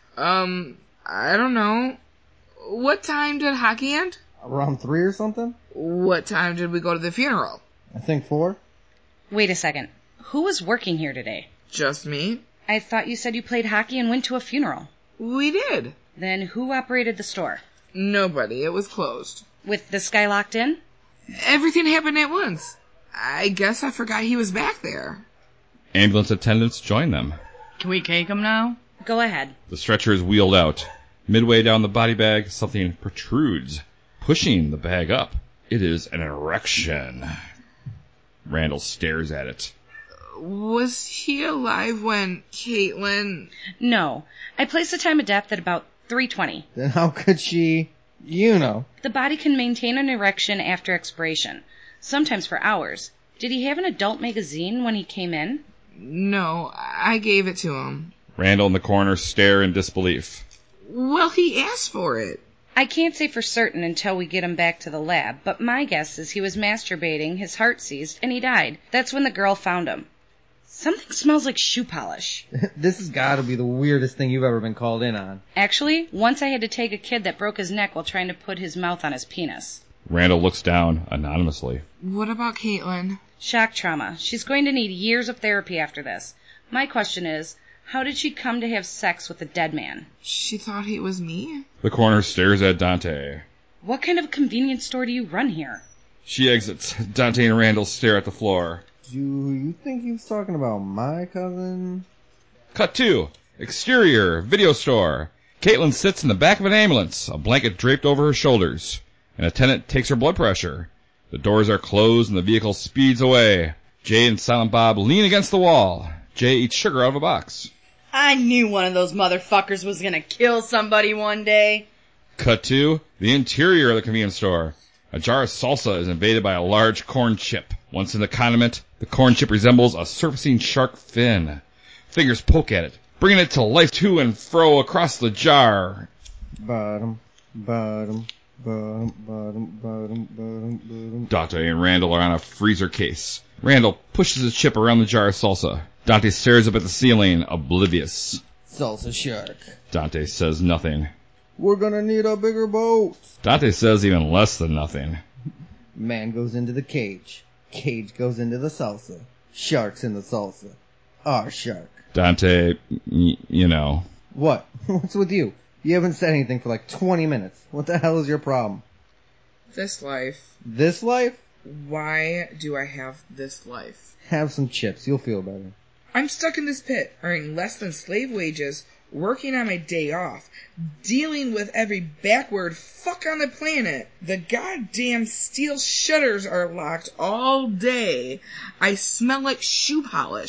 I don't know. What time did hockey end? Around 3 or something? What time did we go to the funeral? I think 4. Wait a second. Who was working here today? Just me. I thought you said you played hockey and went to a funeral. We did. Then who operated the store? Nobody. It was closed. With this guy locked in? Everything happened at once. I guess I forgot he was back there. Ambulance attendants join them. Can we cake him now? Go ahead. The stretcher is wheeled out. Midway down the body bag, something protrudes, pushing the bag up. It is an erection. Randall stares at it. Was he alive when Caitlin... No. I placed the time of death at about 3:20. Then how could she... You know. The body can maintain an erection after expiration, sometimes for hours. Did he have an adult magazine when he came in? No, I gave it to him. Randall and the coroner stare in disbelief. Well, he asked for it. I can't say for certain until we get him back to the lab, but my guess is he was masturbating, his heart seized, and he died. That's when the girl found him. Something smells like shoe polish. This has got to be the weirdest thing you've ever been called in on. Actually, once I had to take a kid that broke his neck while trying to put his mouth on his penis. Randall looks down anonymously. What about Caitlin? Shock trauma. She's going to need years of therapy after this. My question is, how did she come to have sex with a dead man? She thought he was me? The coroner stares at Dante. What kind of convenience store do you run here? She exits. Dante and Randall stare at the floor. Do you think he was talking about my cousin? Cut 2. Exterior video store. Caitlin sits in the back of an ambulance, a blanket draped over her shoulders. An attendant takes her blood pressure. The doors are closed and the vehicle speeds away. Jay and Silent Bob lean against the wall. Jay eats sugar out of a box. I knew one of those motherfuckers was gonna kill somebody one day. Cut 2. The interior of the convenience store. A jar of salsa is invaded by a large corn chip. Once in the condiment, the corn chip resembles a surfacing shark fin. Fingers poke at it, bringing it to life to and fro across the jar. Bottom, bottom, bottom, bottom, bottom, bottom, bottom. Dante and Randall are on a freezer case. Randall pushes his chip around the jar of salsa. Dante stares up at the ceiling, oblivious. Salsa shark. Dante says nothing. We're gonna need a bigger boat. Dante says even less than nothing. Man goes into the cage. Cage goes into the salsa. Shark's in the salsa. Our shark. Dante, you know. What? What's with you? You haven't said anything for like 20 minutes. What the hell is your problem? This life. This life? Why do I have this life? Have some chips. You'll feel better. I'm stuck in this pit, earning less than slave wages, working on my day off, dealing with every backward fuck on the planet. The goddamn steel shutters are locked all day. I smell like shoe polish.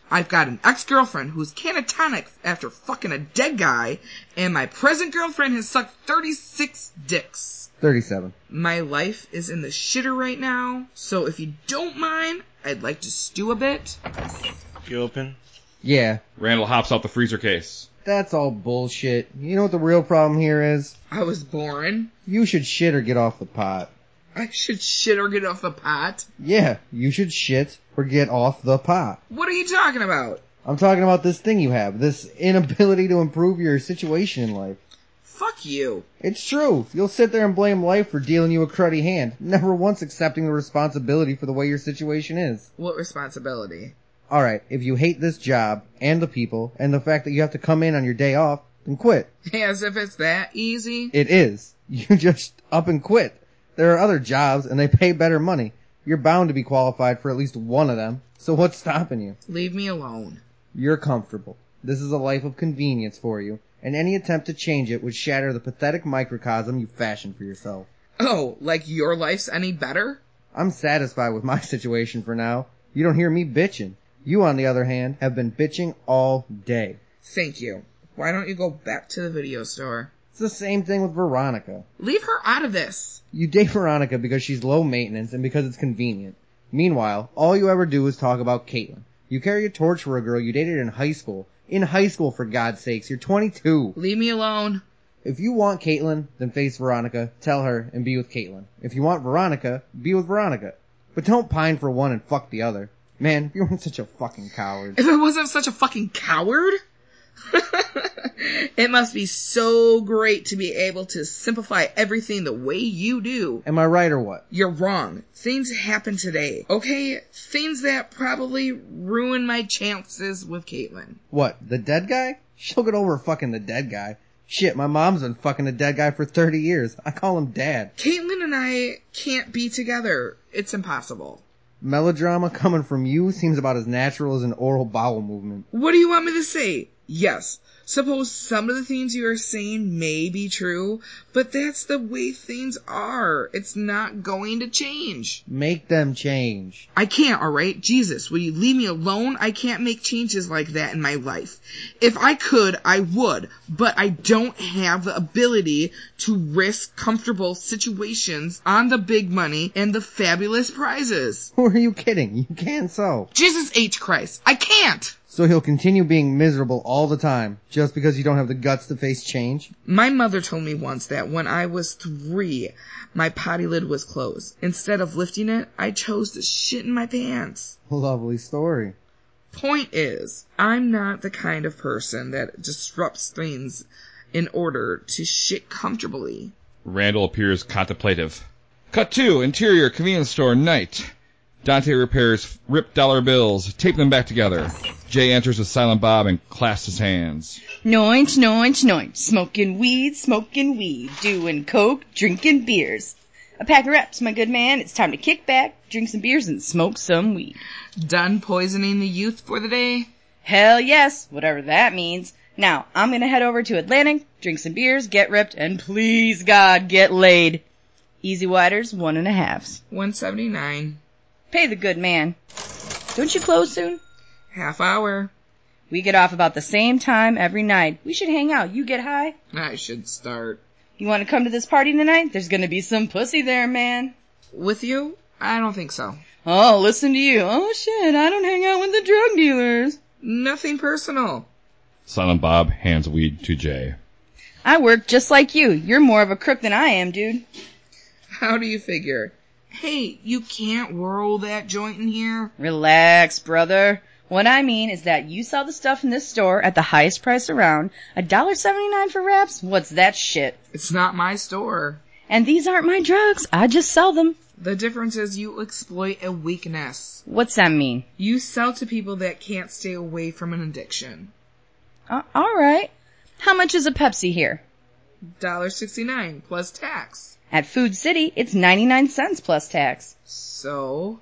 I've got an ex-girlfriend who's catatonic after fucking a dead guy, and my present girlfriend has sucked 36 dicks. 37. My life is in the shitter right now, so if you don't mind, I'd like to stew a bit. You open? Yeah. Randall hops out the freezer case. That's all bullshit. You know what the real problem here is? I was born. You should shit or get off the pot. I should shit or get off the pot? Yeah, you should shit or get off the pot. What are you talking about? I'm talking about this thing you have, this inability to improve your situation in life. Fuck you. It's true. You'll sit there and blame life for dealing you a cruddy hand, never once accepting the responsibility for the way your situation is. What responsibility? Alright, if you hate this job, and the people, and the fact that you have to come in on your day off, then quit. As if it's that easy? It is. You just up and quit. There are other jobs, and they pay better money. You're bound to be qualified for at least one of them. So what's stopping you? Leave me alone. You're comfortable. This is a life of convenience for you, and any attempt to change it would shatter the pathetic microcosm you fashioned for yourself. Oh, like your life's any better? I'm satisfied with my situation for now. You don't hear me bitching. You, on the other hand, have been bitching all day. Thank you. Why don't you go back to the video store? It's the same thing with Veronica. Leave her out of this. You date Veronica because she's low maintenance and because it's convenient. Meanwhile, all you ever do is talk about Caitlin. You carry a torch for a girl you dated in high school. In high school, for God's sakes. You're 22. Leave me alone. If you want Caitlin, then face Veronica, tell her, and be with Caitlin. If you want Veronica, be with Veronica. But don't pine for one and fuck the other. Man, you weren't such a fucking coward. If I wasn't such a fucking coward? It must be so great to be able to simplify everything the way you do. Am I right or what? You're wrong. Things happen today, okay? Things that probably ruin my chances with Caitlin. What, the dead guy? She'll get over fucking the dead guy. Shit, my mom's been fucking a dead guy for 30 years. I call him Dad. Caitlin and I can't be together. It's impossible. Melodrama coming from you seems about as natural as an oral bowel movement. What do you want me to say? Yes. Suppose some of the things you are saying may be true, but that's the way things are. It's not going to change. Make them change. I can't, alright? Jesus, will you leave me alone? I can't make changes like that in my life. If I could, I would, but I don't have the ability to risk comfortable situations on the big money and the fabulous prizes. Who are you kidding? You can so. Jesus H. Christ, I can't! So he'll continue being miserable all the time, just because you don't have the guts to face change? My mother told me once that when I was 3, my potty lid was closed. Instead of lifting it, I chose to shit in my pants. Lovely story. Point is, I'm not the kind of person that disrupts things in order to shit comfortably. Randall appears contemplative. Cut 2, interior convenience store night. Dante repairs ripped dollar bills, tape them back together. Jay enters with Silent Bob and clasps his hands. Noinch, noinch, noinch. Smoking weed. Doing coke, drinking beers. A pack of reps, my good man. It's time to kick back, drink some beers, and smoke some weed. Done poisoning the youth for the day? Hell yes, whatever that means. Now, I'm gonna head over to Atlantic, drink some beers, get ripped, and please God, get laid. Easy Widers, 1.5s. $1.79. Pay the good man. Don't you close soon? Half hour. We get off about the same time every night. We should hang out. You get high? I should start. You want to come to this party tonight? There's gonna be some pussy there, man. With you? I don't think so. Oh, listen to you. Oh shit, I don't hang out with the drug dealers. Nothing personal. Silent Bob hands weed to Jay. I work just like you. You're more of a crook than I am, dude. How do you figure? Hey, you can't whirl that joint in here. Relax, brother. What I mean is that you sell the stuff in this store at the highest price around. $1.79 for wraps? What's that shit? It's not my store. And these aren't my drugs. I just sell them. The difference is you exploit a weakness. What's that mean? You sell to people that can't stay away from an addiction. Alright. How much is a Pepsi here? $1.69 plus tax. At Food City, it's 99 cents plus tax. So,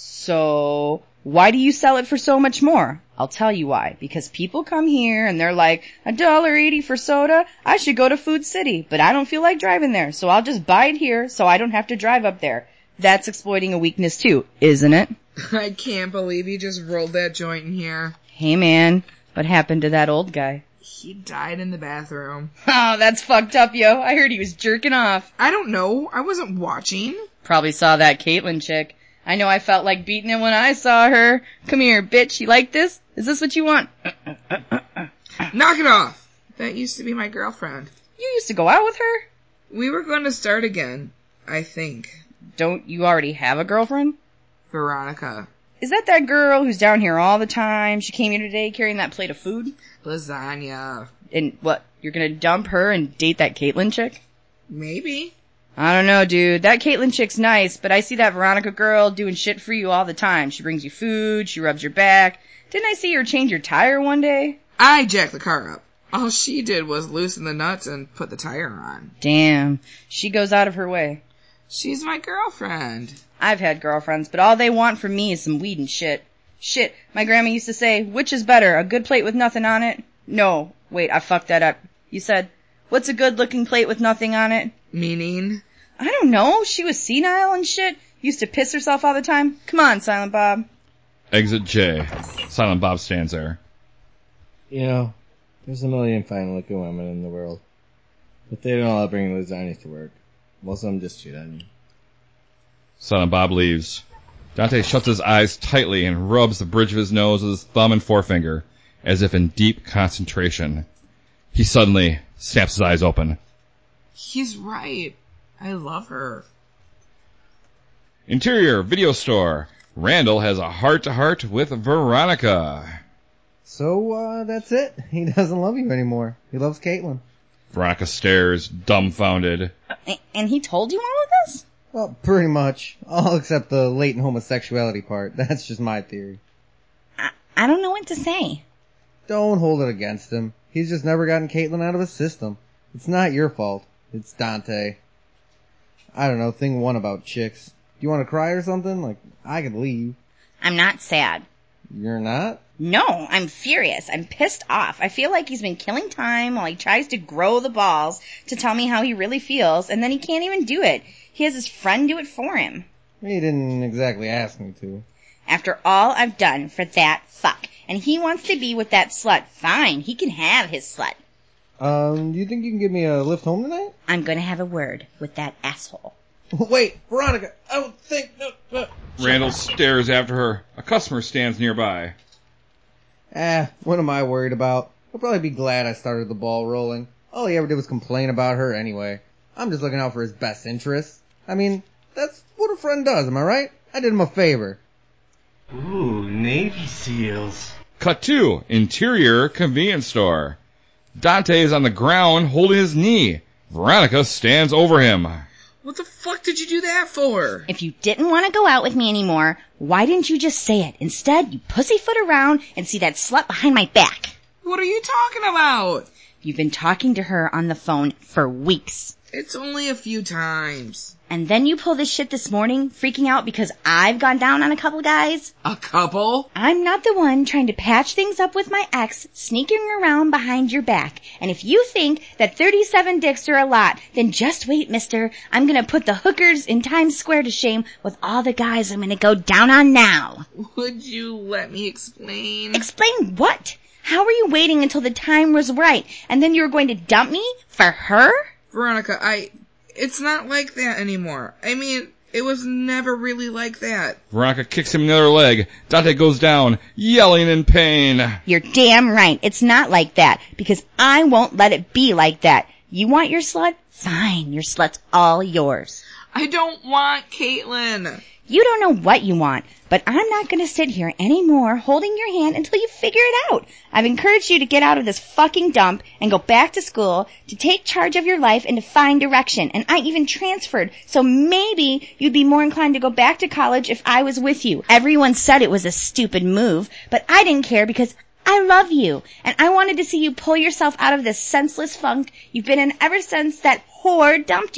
why do you sell it for so much more? I'll tell you why. Because people come here and they're like, $1.80 for soda? I should go to Food City, but I don't feel like driving there, so I'll just buy it here so I don't have to drive up there. That's exploiting a weakness too, isn't it? I can't believe you just rolled that joint in here. Hey man, what happened to that old guy? He died in the bathroom. Oh, that's fucked up, yo. I heard he was jerking off. I don't know. I wasn't watching. Probably saw that Caitlyn chick. I know I felt like beating him when I saw her. Come here, bitch. You like this? Is this what you want? Knock it off. That used to be my girlfriend. You used to go out with her? We were going to start again, I think. Don't you already have a girlfriend? Veronica. Is that girl who's down here all the time? She came here today carrying that plate of food? Lasagna. And what, you're gonna dump her and date that Caitlyn chick? Maybe. I don't know, dude. That Caitlyn chick's nice, but I see that Veronica girl doing shit for you all the time. She brings you food, she rubs your back. Didn't I see her change your tire one day? I jacked the car up. All she did was loosen the nuts and put the tire on. Damn. She goes out of her way. She's my girlfriend. I've had girlfriends, but all they want from me is some weed and shit. Shit, my grandma used to say, which is better, a good plate with nothing on it? No, wait, I fucked that up. You said, what's a good-looking plate with nothing on it? Meaning? I don't know. She was senile and shit. Used to piss herself all the time. Come on, Silent Bob. Exit J. Silent Bob stands there. You know, there's a million fine-looking women in the world, but they don't all bring lasagna to work. Most of them just cheat on you. Silent Bob leaves. Dante shuts his eyes tightly and rubs the bridge of his nose with his thumb and forefinger, as if in deep concentration. He suddenly snaps his eyes open. He's right. I love her. Interior video store. Randall has a heart-to-heart with Veronica. So, that's it. He doesn't love you anymore. He loves Caitlyn. Veronica stares, dumbfounded. And he told you all of this? Well, pretty much. All except the latent homosexuality part. That's just my theory. I don't know what to say. Don't hold it against him. He's just never gotten Caitlyn out of his system. It's not your fault. It's Dante. I don't know, thing one about chicks. Do you want to cry or something? Like, I could leave. I'm not sad. You're not? No, I'm furious. I'm pissed off. I feel like he's been killing time while he tries to grow the balls to tell me how he really feels, and then he can't even do it. He has his friend do it for him. He didn't exactly ask me to. After all I've done for that fuck, and he wants to be with that slut, fine, he can have his slut. Do you think you can give me a lift home tonight? I'm gonna have a word with that asshole. Wait, Veronica, I don't think... Randall stares after her. A customer stands nearby. What am I worried about? He'll probably be glad I started the ball rolling. All he ever did was complain about her anyway. I'm just looking out for his best interests. I mean, that's what a friend does, am I right? I did him a favor. Ooh, Navy SEALs. Cut 2. Interior convenience store. Dante is on the ground holding his knee. Veronica stands over him. What the fuck did you do that for? If you didn't want to go out with me anymore, why didn't you just say it? Instead, you pussyfoot around and see that slut behind my back. What are you talking about? You've been talking to her on the phone for weeks. It's only a few times. And then you pull this shit this morning, freaking out because I've gone down on a couple guys? A couple? I'm not the one trying to patch things up with my ex, sneaking around behind your back. And if you think that 37 dicks are a lot, then just wait, mister. I'm gonna put the hookers in Times Square to shame with all the guys I'm gonna go down on now. Would you let me explain? Explain what? How were you waiting until the time was right, and then you were going to dump me for her? Veronica, it's not like that anymore. I mean, it was never really like that. Veronica kicks him in the other leg. Dante goes down, yelling in pain. You're damn right. It's not like that, because I won't let it be like that. You want your slut? Fine, your slut's all yours. I don't want Caitlyn. You don't know what you want, but I'm not going to sit here anymore holding your hand until you figure it out. I've encouraged you to get out of this fucking dump and go back to school, to take charge of your life and to find direction. And I even transferred, so maybe you'd be more inclined to go back to college if I was with you. Everyone said it was a stupid move, but I didn't care because I love you. And I wanted to see you pull yourself out of this senseless funk you've been in ever since that whore dumped you.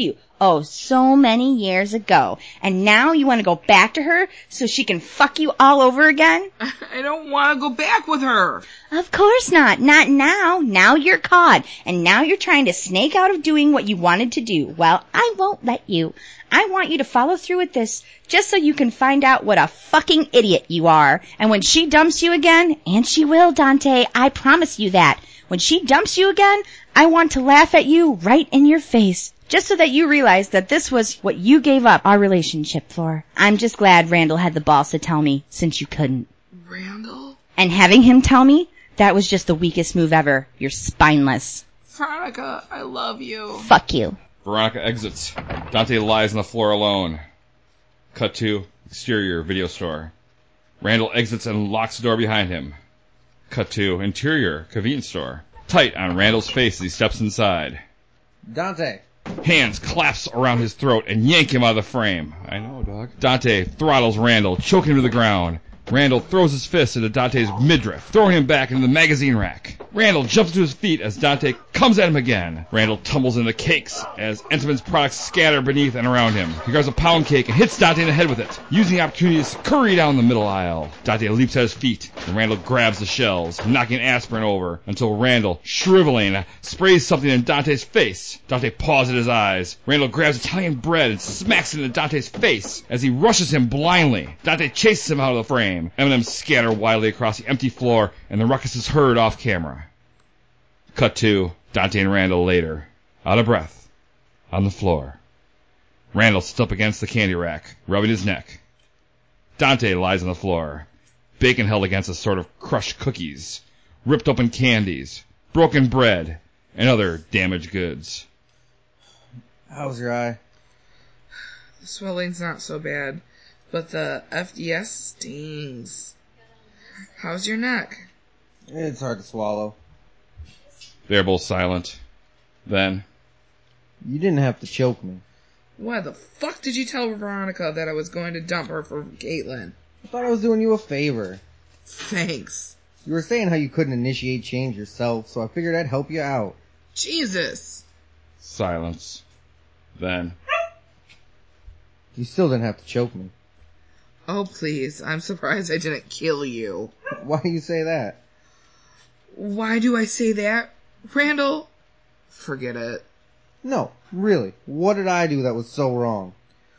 Oh, so many years ago. And now you want to go back to her so she can fuck you all over again? I don't want to go back with her. Of course not. Not now. Now you're caught. And now you're trying to snake out of doing what you wanted to do. Well, I won't let you. I want you to follow through with this just so you can find out what a fucking idiot you are. And when she dumps you again, and she will, Dante, I promise you that. When she dumps you again, I want to laugh at you right in your face. Just so that you realize that this was what you gave up our relationship for. I'm just glad Randall had the balls to tell me, since you couldn't. Randall? And having him tell me, that was just the weakest move ever. You're spineless. Veronica, I love you. Fuck you. Veronica exits. Dante lies on the floor alone. Cut to exterior video store. Randall exits and locks the door behind him. Cut to interior convenience store. Tight on Randall's face as he steps inside. Dante. Hands clasp around his throat and yank him out of the frame. I know, dog. Dante throttles Randall, choking him to the ground. Randall throws his fist into Dante's midriff, throwing him back into the magazine rack. Randall jumps to his feet as Dante comes at him again. Randall tumbles into cakes as Entenmann's products scatter beneath and around him. He grabs a pound cake and hits Dante in the head with it, using the opportunity to scurry down the middle aisle. Dante leaps at his feet, and Randall grabs the shells, knocking aspirin over, until Randall, shriveling, sprays something in Dante's face. Dante paws at his eyes. Randall grabs Italian bread and smacks it into Dante's face as he rushes him blindly. Dante chases him out of the frame. M&Ms scatter wildly across the empty floor, and the ruckus is heard off camera. Cut to Dante and Randall later, out of breath, on the floor. Randall sits up against the candy rack, rubbing his neck. Dante lies on the floor, bacon held against a sort of crushed cookies, ripped open candies, broken bread, and other damaged goods. How's your eye? The swelling's not so bad, but the FDS stings. How's your neck? It's hard to swallow. They're both silent. Then, you didn't have to choke me. Why the fuck did you tell Veronica that I was going to dump her for Caitlin? I thought I was doing you a favor. Thanks. You were saying how you couldn't initiate change yourself, so I figured I'd help you out. Jesus. Silence. Then, you still didn't have to choke me. Oh, please. I'm surprised I didn't kill you. Why do you say that? Why do I say that? Randall? Forget it. No, really. What did I do that was so wrong?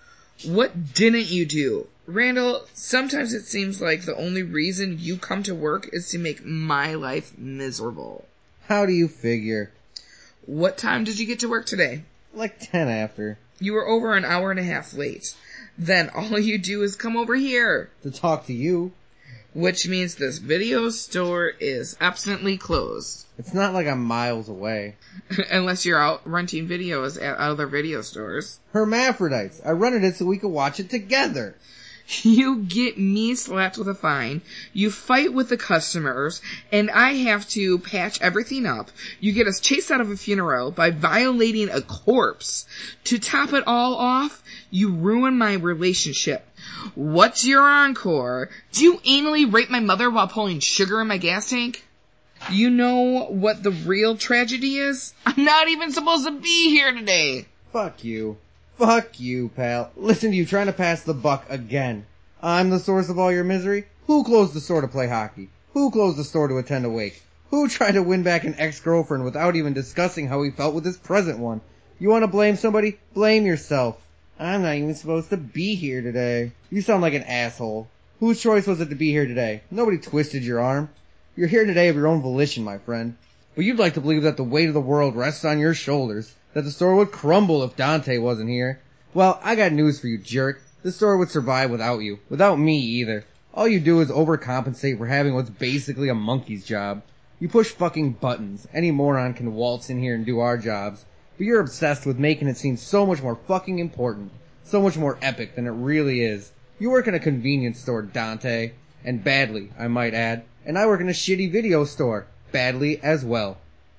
What didn't you do? Randall, sometimes it seems like the only reason you come to work is to make my life miserable. How do you figure? What time did you get to work today? Like 10 after. You were over an hour and a half late. Then all you do is come over here. To talk to you. Which means this video store is absently closed. It's not like I'm miles away. Unless you're out renting videos at other video stores. Hermaphrodites. I rented it so we could watch it together. You get me slapped with a fine, you fight with the customers, and I have to patch everything up. You get us chased out of a funeral by violating a corpse. To top it all off, you ruin my relationship. What's your encore? Do you anally rape my mother while pulling sugar in my gas tank? You know what the real tragedy is? I'm not even supposed to be here today. Fuck you. Fuck you, pal. Listen to you trying to pass the buck again. I'm the source of all your misery? Who closed the store to play hockey? Who closed the store to attend a wake? Who tried to win back an ex-girlfriend without even discussing how he felt with his present one? You want to blame somebody? Blame yourself. I'm not even supposed to be here today. You sound like an asshole. Whose choice was it to be here today? Nobody twisted your arm. You're here today of your own volition, my friend. But you'd like to believe that the weight of the world rests on your shoulders. That the store would crumble if Dante wasn't here. Well, I got news for you, jerk. The store would survive without you. Without me, either. All you do is overcompensate for having what's basically a monkey's job. You push fucking buttons. Any moron can waltz in here and do our jobs. But you're obsessed with making it seem so much more fucking important. So much more epic than it really is. You work in a convenience store, Dante. And badly, I might add. And I work in a shitty video store. Badly as well.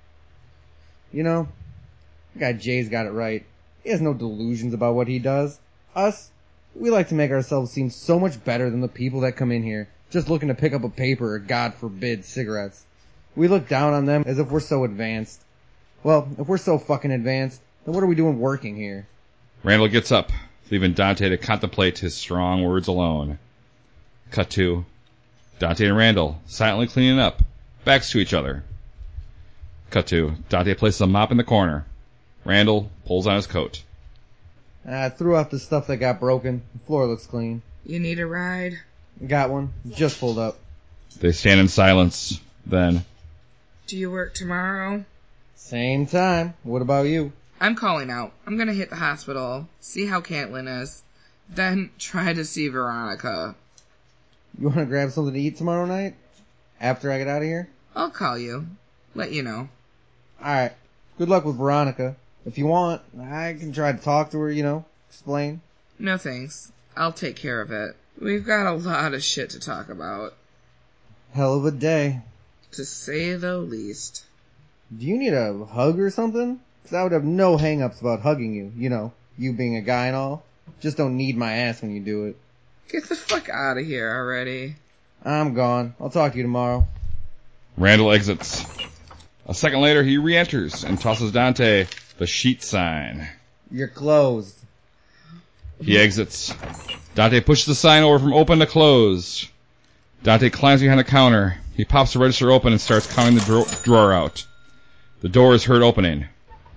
You know, guy Jay's got it right. He has no delusions about what he does. Us, we like to make ourselves seem so much better than the people that come in here, just looking to pick up a paper or, God forbid, cigarettes. We look down on them as if we're so advanced. Well, if we're so fucking advanced, then what are we doing working here? Randall gets up, leaving Dante to contemplate his strong words alone. Cut to Dante and Randall silently cleaning up, backs to each other. Cut to Dante places a mop in the corner. Randall pulls on his coat. I threw out the stuff that got broken. The floor looks clean. You need a ride? Got one. Just pulled up. They stand in silence. Then, do you work tomorrow? Same time. What about you? I'm calling out. I'm gonna hit the hospital, see how Caitlin is, then try to see Veronica. You wanna grab something to eat tomorrow night? After I get out of here? I'll call you. Let you know. Alright. Good luck with Veronica. If you want, I can try to talk to her, explain. No thanks. I'll take care of it. We've got a lot of shit to talk about. Hell of a day. To say the least. Do you need a hug or something? 'Cause I would have no hang-ups about hugging you. You being a guy and all. Just don't need my ass when you do it. Get the fuck out of here already. I'm gone. I'll talk to you tomorrow. Randall exits. A second later, he re-enters and tosses Dante the sheet sign. You're closed. He exits. Dante pushes the sign over from open to closed. Dante climbs behind the counter. He pops the register open and starts counting the drawer out. The door is heard opening.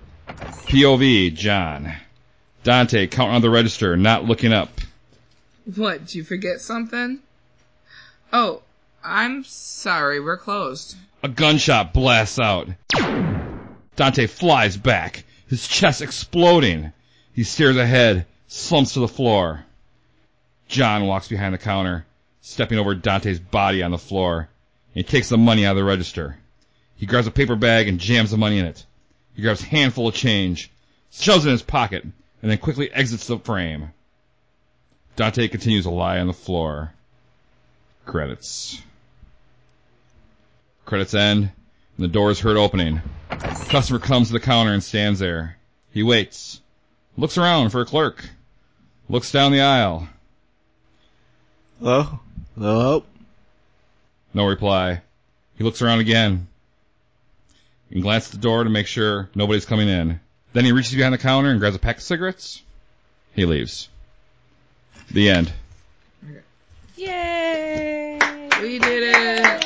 POV, John. Dante counting on the register, not looking up. What, did you forget something? Oh, I'm sorry, we're closed. A gunshot blasts out. Dante flies back, his chest exploding. He stares ahead, slumps to the floor. John walks behind the counter, stepping over Dante's body on the floor. And he takes the money out of the register. He grabs a paper bag and jams the money in it. He grabs a handful of change, shoves it in his pocket, and then quickly exits the frame. Dante continues to lie on the floor. Credits. Credits end, and the door is heard opening. The customer comes to the counter and stands there. He waits, looks around for a clerk, looks down the aisle. Hello? Hello? No reply. He looks around again and glances at the door to make sure nobody's coming in. Then he reaches behind the counter and grabs a pack of cigarettes. He leaves. The end. Yay! We did it!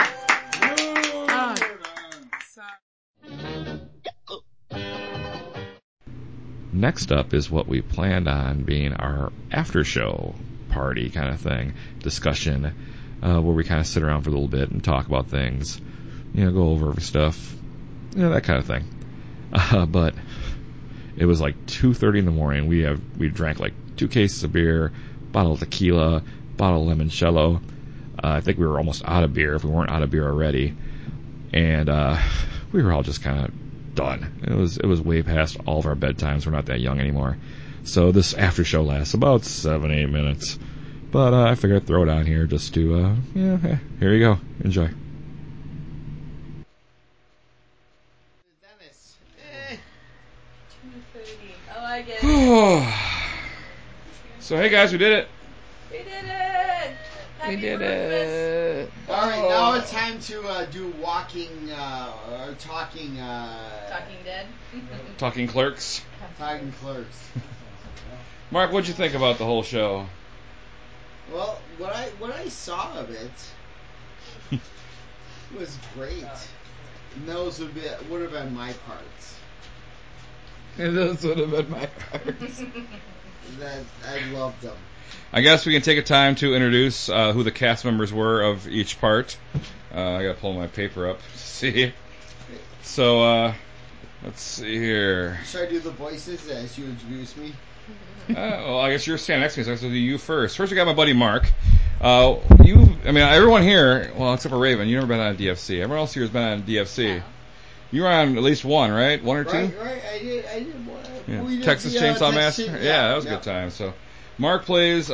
Next up is what we planned on being our after show party kind of thing, discussion, where we kind of sit around for a little bit and talk about things, go over stuff, that kind of thing. But it was like 2:30 in the morning. We drank like 2 cases of beer, bottle of tequila, bottle of limoncello. I think we were almost out of beer if we weren't out of beer already, and we were all just kind of done. It was way past all of our bedtimes. We're not that young anymore. So this after show lasts about 7-8 minutes. But I figured I'd throw it on here just to, here you go. Enjoy. Dennis. 2:30. I like it. So hey guys, we did it. We did it. Happy We did breakfast. it. All right, now it's time to do walking or talking. Talking Dead. Talking clerks. Talking clerks. Mark, what'd you think about the whole show? Well, what I saw of it was great. And those would have been my parts. Those would have been my parts. That I loved them. I guess we can take a time to introduce who the cast members were of each part. I gotta pull my paper up to see. So, let's see here. Should I do the voices as you introduce me? Well, I guess you're standing next to me, so I have to do you first. First, we got my buddy Mark. Everyone here, well, except for Raven, you've never been on a DFC. Everyone else here has been on a DFC. No. You were on at least one, right? One or two? Right. I did one. Yeah. We did Texas the, Chainsaw Texas Massacre? Yeah, that was a good time. So, Mark plays,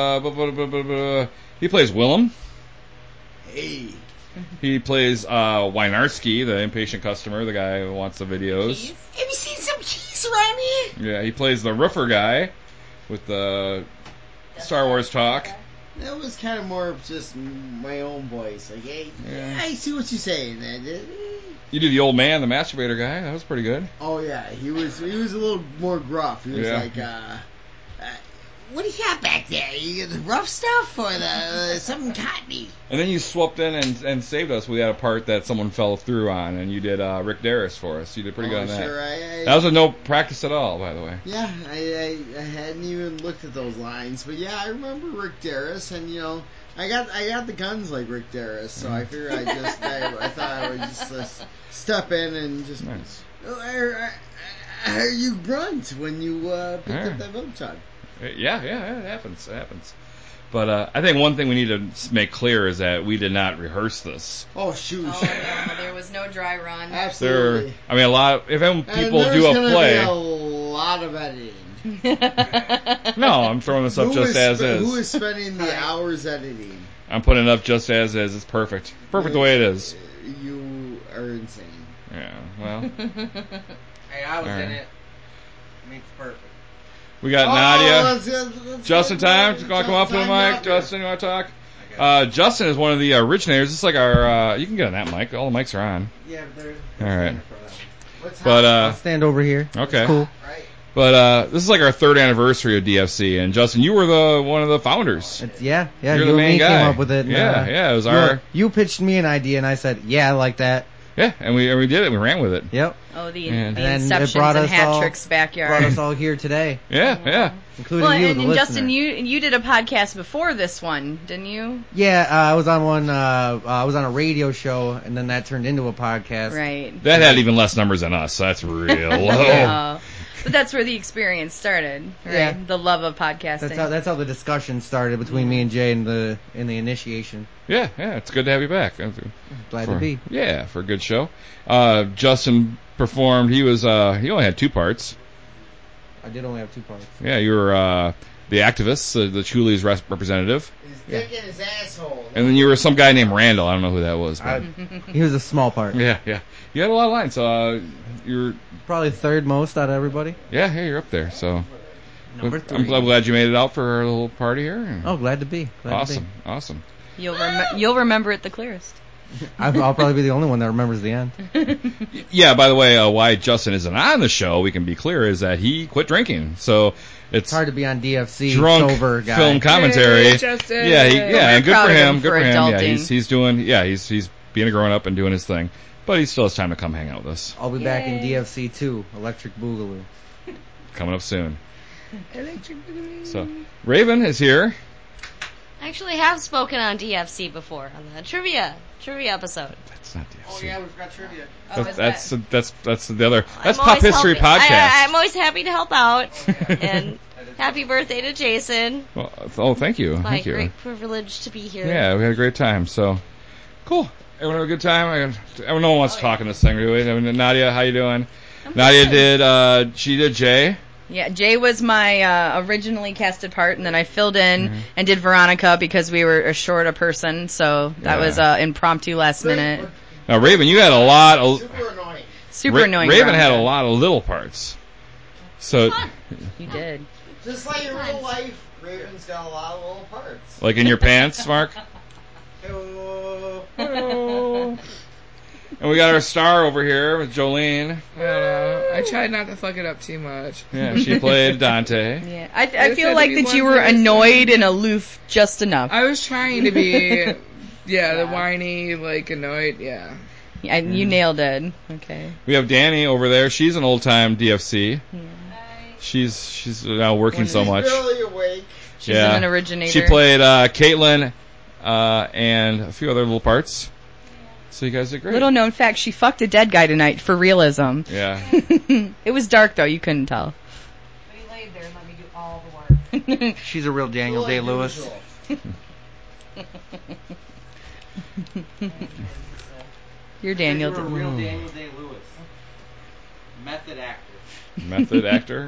he plays Willem. Hey. He plays Wynarski, the impatient customer, the guy who wants the videos. Have you seen some keys around here? Yeah, he plays the roofer guy with the Star Wars talk. That was kind of more of just my own voice. Like, hey, Yeah. I see what you're saying. You did the old man, the masturbator guy. That was pretty good. Oh yeah, he was a little more gruff. He was Yeah. like, what do you got back there? You got the rough stuff or the something cottony? And then you swept in and saved us. We had a part that someone fell through on, and you did Rick Darris for us. You did pretty good on that. Sure, That was with no practice at all, by the way. Yeah, I hadn't even looked at those lines, but yeah, I remember Rick Darris, and I got the guns like Rick Darris, so I figured I thought I would just step in and just. Nice. You grunt when you picked up that milk jug. Yeah, it happens. But I think one thing we need to make clear is that we did not rehearse this. Oh shoot! Oh no, there was no dry run. Absolutely. A lot. If people and do a play, be a lot of editing. No, I'm throwing this up just as is. Who is spending the hours editing? I'm putting it up just as is. It's perfect. Perfect the way it is. You are insane. Yeah. Well. Hey, I was in it. I mean, it's perfect. We got Nadia. Let's Justin, time to come up to the mic. Justin, you want to talk? Justin is one of the originators. It's like our. You can get on that mic. All the mics are on. Yeah, but they're All right. But I'll stand over here. Okay. It's cool. But this is like our 3rd anniversary of DFC, and Justin, you were one of the founders. Yeah. You're you the and main me guy. came up with it. Yeah, it was our. You pitched me an idea, and I said, "Yeah, I like that." Yeah, and we did it. We ran with it. Yep. Oh, the And Inceptions it brought and us Hat all- Tricks backyard. Brought us all here today, Yeah. including Well, you, and the listener. Justin, you did a podcast before this one, didn't you? Yeah, I was on one. I was on a radio show, and then that turned into a podcast. Right. That had even less numbers than us, so that's real low. Yeah. But that's where the experience started, right? Yeah. The love of podcasting. That's how the discussion started between me and Jay in the initiation. Yeah, it's good to have you back. Glad to be. Yeah, for a good show. Justin performed. He only had 2 parts. I did only have 2 parts. Yeah, you were the activist, the Chuli's representative. His dick in his asshole. And then you were some guy named Randall. I don't know who that was. But He was a small part. yeah. You had a lot of lines. You're Probably 3rd most out of everybody. yeah, you're up there. So Number 3. I'm glad you made it out for our little party here. Oh, glad to be. Glad to be. Awesome. You'll remember it the clearest. I'll probably be the only one that remembers the end. Yeah, by the way, why Justin isn't on the show, we can be clear, is that he quit drinking. So it's hard to be on DFC drunk sober guy. film commentary. Yay, Justin. Yeah, We're good proud for of him. him Good for for him. Yeah, adulting. he's doing. Yeah, he's being a grown up and doing his thing. But he still has time to come hang out with us. I'll be back in DFC 2, Electric Boogaloo. Coming up soon. Electric Boogaloo. So Raven is here. I actually have spoken on DFC before on the trivia episode. That's not DFC. Oh yeah, we've got trivia. That's the other. That's I'm Pop always History helping- Podcast. I'm always happy to help out. And happy birthday to Jason. Well, thank you. My Thank you. great privilege to be here. Yeah, we had a great time. So cool. Everyone have a good time. No one wants to talk in this thing, do we? I mean, Nadia, how you doing? Nadia did. She did Jay. Yeah, Jay was my originally casted part, and then I filled in and did Veronica because we were short a person, so that was impromptu last minute. Now, Raven, you had a lot of. Super annoying. Super annoying. Raven had a Veronica. lot of little parts. So, You did. Just like in real life, Raven's got a lot of little parts. like in your pants, Mark? And we got our star over here with Jolene. I don't know. I tried not to fuck it up too much. Yeah, she played Dante. Yeah, I This feel had like to be that you one were person. annoyed and aloof just enough. I was trying to be, the whiny, annoyed, yeah. And you nailed it. Okay. We have Danny over there. She's an old time DFC. She's now working so much. Barely awake. She's an originator. She played Caitlin and a few other little parts. So you guys did great. Little known fact, she fucked a dead guy tonight for realism. Yeah. It was dark though, you couldn't tell. But he laid there and let me do all the work. She's a real Daniel Day-Lewis. You're Daniel. You're a real Daniel Day-Lewis. Method actor. Method actor.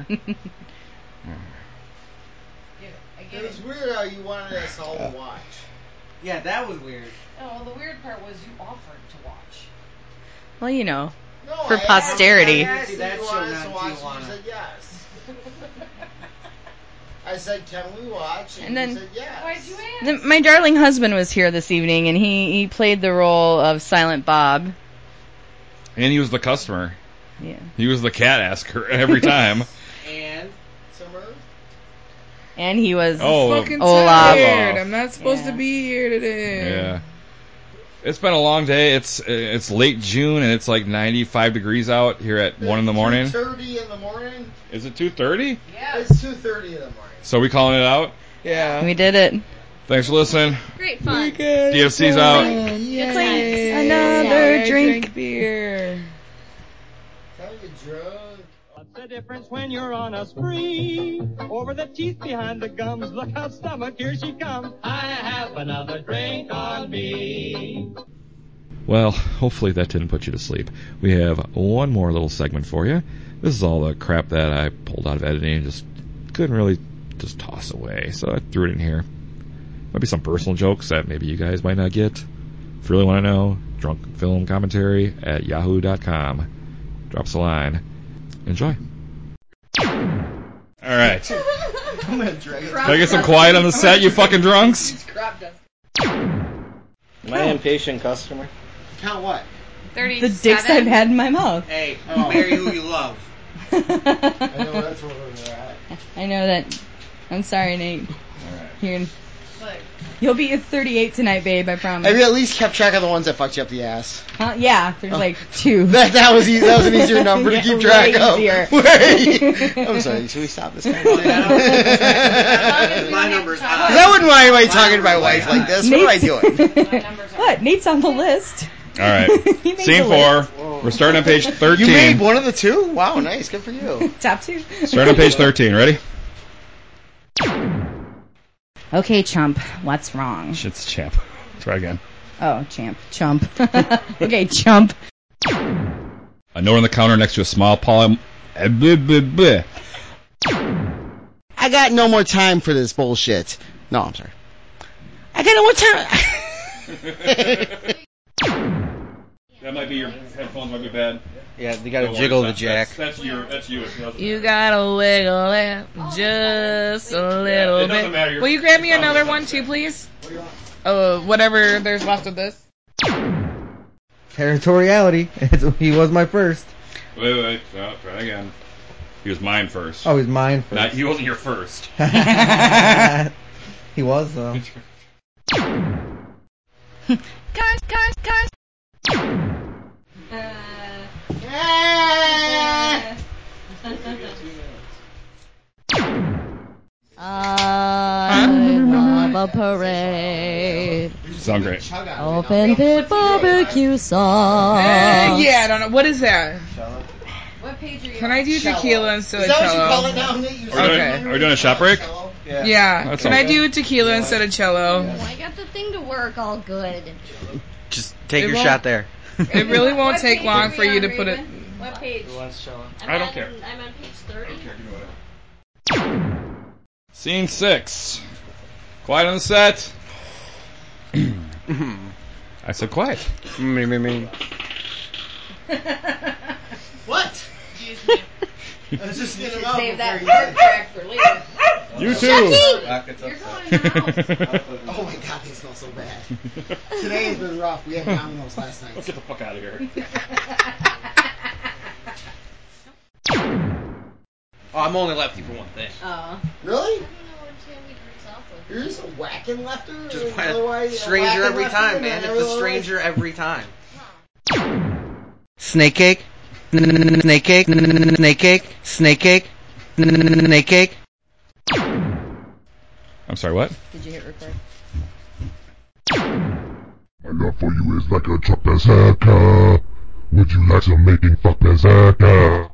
It was weird how you wanted us all to watch. Yeah, that was weird. No, the weird part was you offered to watch. Well, you know, No, for I posterity. asked you That wanted show us not to watch, Tijuana. you said yes. I said, can we watch? And then- he said, yes. Why'd you ask? Then my darling husband was here this evening, and he played the role of Silent Bob. And he was the customer. Yeah. He was the cat asker every time. And Summer? And he was Fucking Olaf. tired. I'm not supposed to be here today. Yeah. It's been a long day. It's late June and it's like 95 degrees out here at 1 in the morning. 2:30 in the morning? Is it 2:30? Yeah. It's 2:30 in the morning. So we calling it out? Yeah. We did it. Thanks for listening. Great fun. DFC's out. Yay. Another I drink. drank beer. Tell you drunk. What's the difference when you're on a spree? Over the teeth, behind the gums, look out, stomach, here she comes. I have another drink on me. Well, hopefully that didn't put you to sleep. We have one more little segment for you. This is all the crap that I pulled out of editing and just couldn't really just toss away, so I threw it in here. Might be some personal jokes that maybe you guys might not get. If you really want to know, drunkfilmcommentary@yahoo.com. Drop us a line. Enjoy. Alright. I'm gonna drag it. Can I get some quiet on the set, you fucking drunks? My impatient customer. Count what? 37. The dicks I've had in my mouth. Hey, marry who you love. I know that's where we're at. I know that. I'm sorry, Nate. Alright. Here. You'll be at 38 tonight, babe, I promise. Have you at least kept track of the ones that fucked you up the ass? Yeah, there's like 2. That was easy. That was an easier number to keep track way of. easier. I'm sorry. Should we stop this? Kind of My number's I wouldn't want anybody talking to my wife like this. What am I doing? What? Nate's on the list. Alright. He made Scene the 4. We're starting on page 13. You made one of the 2? Wow, nice. Good for you. Top 2. Starting on page 13. Ready? Okay, chump, what's wrong? Shit's champ. Try again. Oh, chump. Okay, chump. A note on the counter next to a small palm. I got no more time for this bullshit. No, I'm sorry. I got no more time. That might be your headphones might be bad. Yeah, you gotta jiggle the jack. That's you. You gotta wiggle it just a little it doesn't bit. matter. Will you grab me another one too, please? Whatever there's left of this. Territoriality. He was my first. Wait. Oh, try again. He was mine first. Oh, he's mine first. He wasn't your first. He was, though. Cunt. I love a parade. Sound great. Open pit barbecue sauce. Yeah, I don't know. What is that? What page are you Can I do tequila instead Is of that what you call cello? it now, Nate? Are we doing a shot break? Yeah. That's Can all I good. do tequila instead of cello? Oh, I got the thing to work all good. Just take It your won't- shot there. It really won't What take page long are for we you on, to put it. Raven? What page? I don't care. I'm on page 30. Scene 6. Quiet on the set. I said quiet. Me. What? I was just getting up Save that before part track for later. You too. You're going in the house. Oh my god, they smell so bad. Today has been rough. We had dominoes last night. Let's get the fuck out of here. Oh, I'm only lefty for one thing. Really? I don't know what jam we drinks off with. You're just a whacking lefter? Just Or find otherwise a a stranger whacking every lefter time, and man. then It's a otherwise- stranger every time. Snake cake. Snake cake. Snake cake. Snake cake. Snake cake. I'm sorry, what? Did you hit record? My love for you is like a truck berserker. Would you like some making fuck berserker?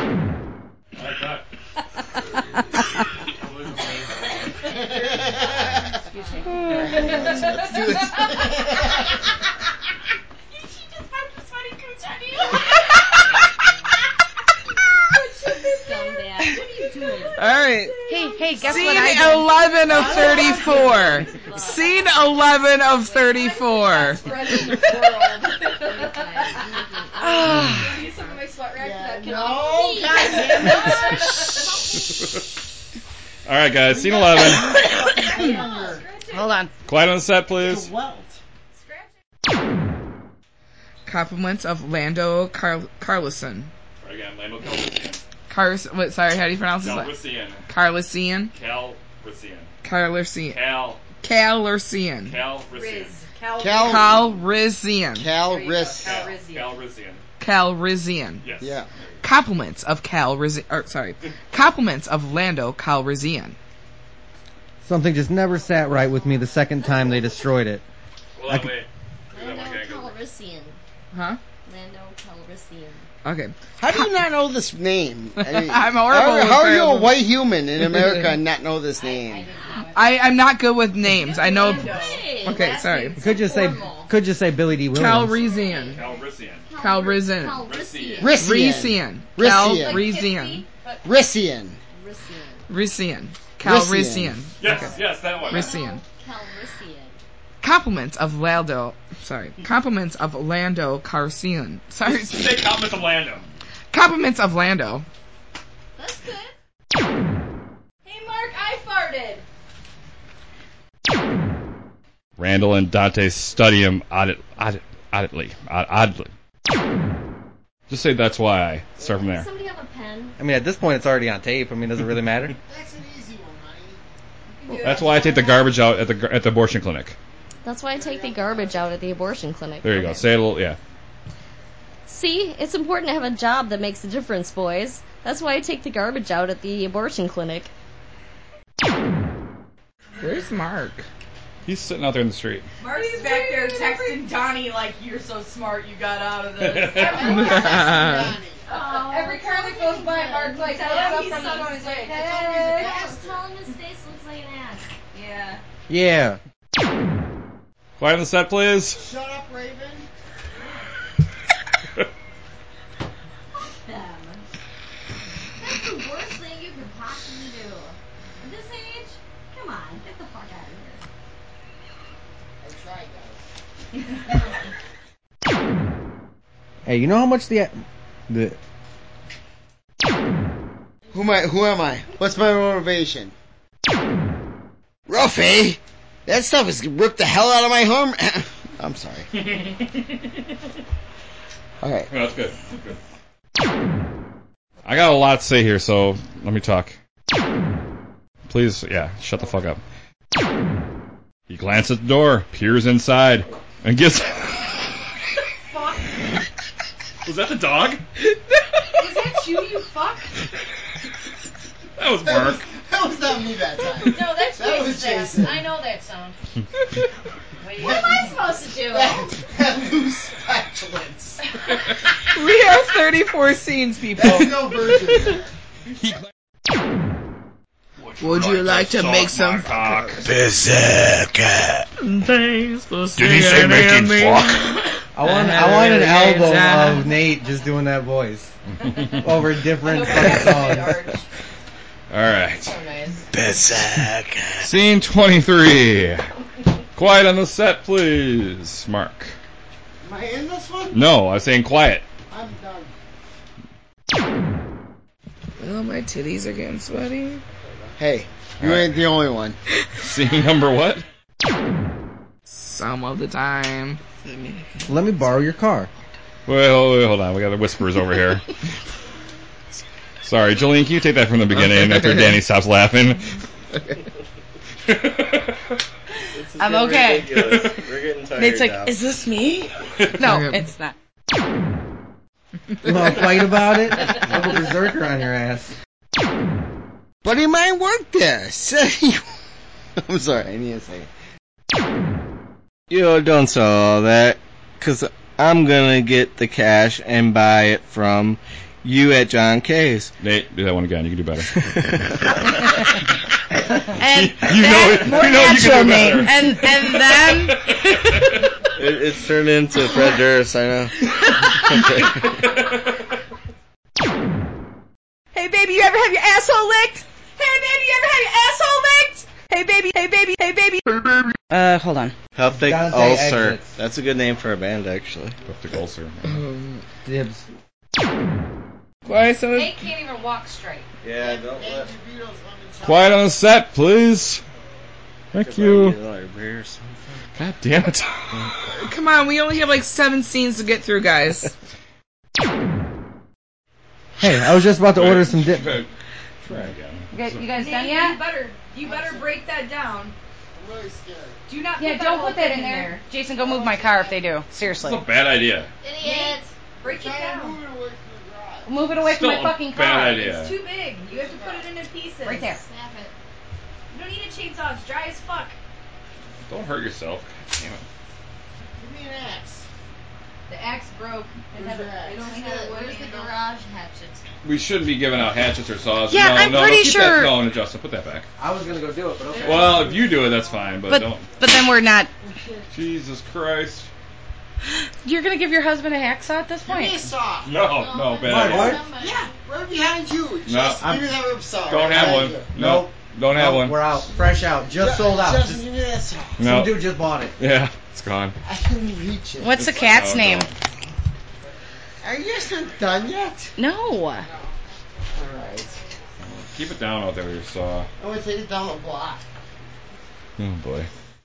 Scumbag. What are you doing? Alright. Hey, guess Scene what I did? 11 of 34. Scene 11 of 34. Spreading the world. Use some of my sweat rack for that. No, god damn it. All right, guys. Scene 11. Hold on. Quiet on the set, please. Compliments of Lando Carlson. All right, again, Lando Calrissian. Sorry, how do you pronounce his name? Calrissian. Calrissian. Calrissian. Calrissian. Calrissian. Calrissian. Yes. Yeah. Compliments of Compliments of Lando Calrissian. Something just never sat right with me the second time they destroyed it. Well, wait. Lando Calrissian. Huh? Lando Calrissian. Okay. How do you not know this name? I mean, I'm horrible. How are you a white human in America and not know this name? I'm not good with names. I know. Okay, sorry. Could just say Billy D. Williams. Calrissian. Calrissian. Rissian. Calrissian. Yes, that one. Rissian. Compliments of Lando Carlson. Sorry. Say compliments of Lando. Compliments of Lando. That's good. Hey, Mark, I farted. Randall and Dante study him oddly. Just say that's why I start from there. Somebody have a pen? I mean, at this point, it's already on tape. I mean, does it really matter? That's an easy one, honey. That's why I take the garbage out at the abortion clinic. That's why I take the garbage out at the abortion clinic. There you go. Say it a little, yeah. See, it's important to have a job that makes a difference, boys. That's why I take the garbage out at the abortion clinic. Where's Mark? He's sitting out there in the street. Mark's back there texting Donnie like, you're so smart, you got out of this. Every car that goes by, Mark like looks up from the phone and says, hey. Just tell him his face looks like an ass. Yeah. Yeah. Quiet on the set, please. Shut up, Raven. Them. That's the worst thing you could possibly do. At this age, come on, get the fuck out of here. I tried, guys. Hey, you know how much the Who am I? What's my motivation? Ruffy! That stuff has ripped the hell out of my arm. I'm sorry. Alright. No, that's good. I got a lot to say here, so let me talk. Please, shut the fuck up. He glances at the door, peers inside, and gets... Fuck. Was that the dog? Is that you, you fuck? That was Mark. That was not me that time. No, that's That was Jason. I know that sound. What am I supposed to do? That loose flatulence. We have 34 scenes, people. That's no version. Would you like to make some Berserker. Thanks for Did he say making fuck? I want an album of Nate just doing that voice over different fucking songs. Alright. So nice. Berserker. Scene 23. Quiet on the set, please. Mark. Am I in this one? No, I was saying quiet. I'm done. Oh, my titties are getting sweaty. Hey, you ain't the only one. Scene number what? Some of the time. Let me borrow your car. Well, hold on. We got the whispers over here. Sorry, Jolene, can you take that from the beginning after Danny stops laughing? I'm okay. We're getting tired Nate's like, now. is this me? No, it's not. You want to fight about it? I'll go berserker on your ass. Buddy of mine worked there. I'm sorry, I need to say it. Yo, don't sell all that, cause I'm gonna get the cash and buy it from you at John K's. Nate, do that one again. You can do better. And you know more you natural, can do Nate. better. And then It's turned into Fred Durst, I know. hey baby, you ever have your asshole licked? Hey baby, you ever have your asshole licked? Hey baby, hey baby, hey baby. Hold on. Helptic Dante Ulcer. Exits. That's a good name for a band, actually. Helptic Ulcer. Dibs. Why so? Nate can't even walk straight. Yeah, don't let. Quiet on the set, please. Thank you. Or something. God damn it. Come on, we only have like 7 scenes to get through, guys. Hey, I was just about to order some dip. Try again. You guys done Nate, yet? you better break that down. I'm really scared. Do not. Yeah, don't put that in there. Jason, go move my car if they do. Seriously. That's a bad idea. Idiot. Break it down. Move it away from Still my fucking a car. bad idea. It's too big. You have to put it into pieces. Right there. Snap it. You don't need a chainsaw. It's dry as fuck. Don't hurt yourself. God damn it. Give me an axe. The axe broke. Where's your axe? They don't Where's have a wood the handle. garage hatchet? We shouldn't be giving out hatchets or saws. Yeah, no, I'm no, pretty keep sure- That. No, Justin, put that back. I was gonna go do it, but okay. Well, if you do it, that's fine, but don't. But then we're not. Jesus Christ. You're gonna give your husband a hacksaw at this Give me a point? saw. No, bad My idea. what? Yeah, right behind you. No, Just give me that rib saw. Don't have one. No, don't have one. We're out. Fresh out. Just sold out. Justin, Just, give me that saw. No. Some dude just bought it. Yeah, it's gone. I couldn't reach it. What's the cat's Oh, name? no. Are you guys not done yet? No. Alright. Keep it down out there with your saw. I'm gonna take it down the block. Oh boy.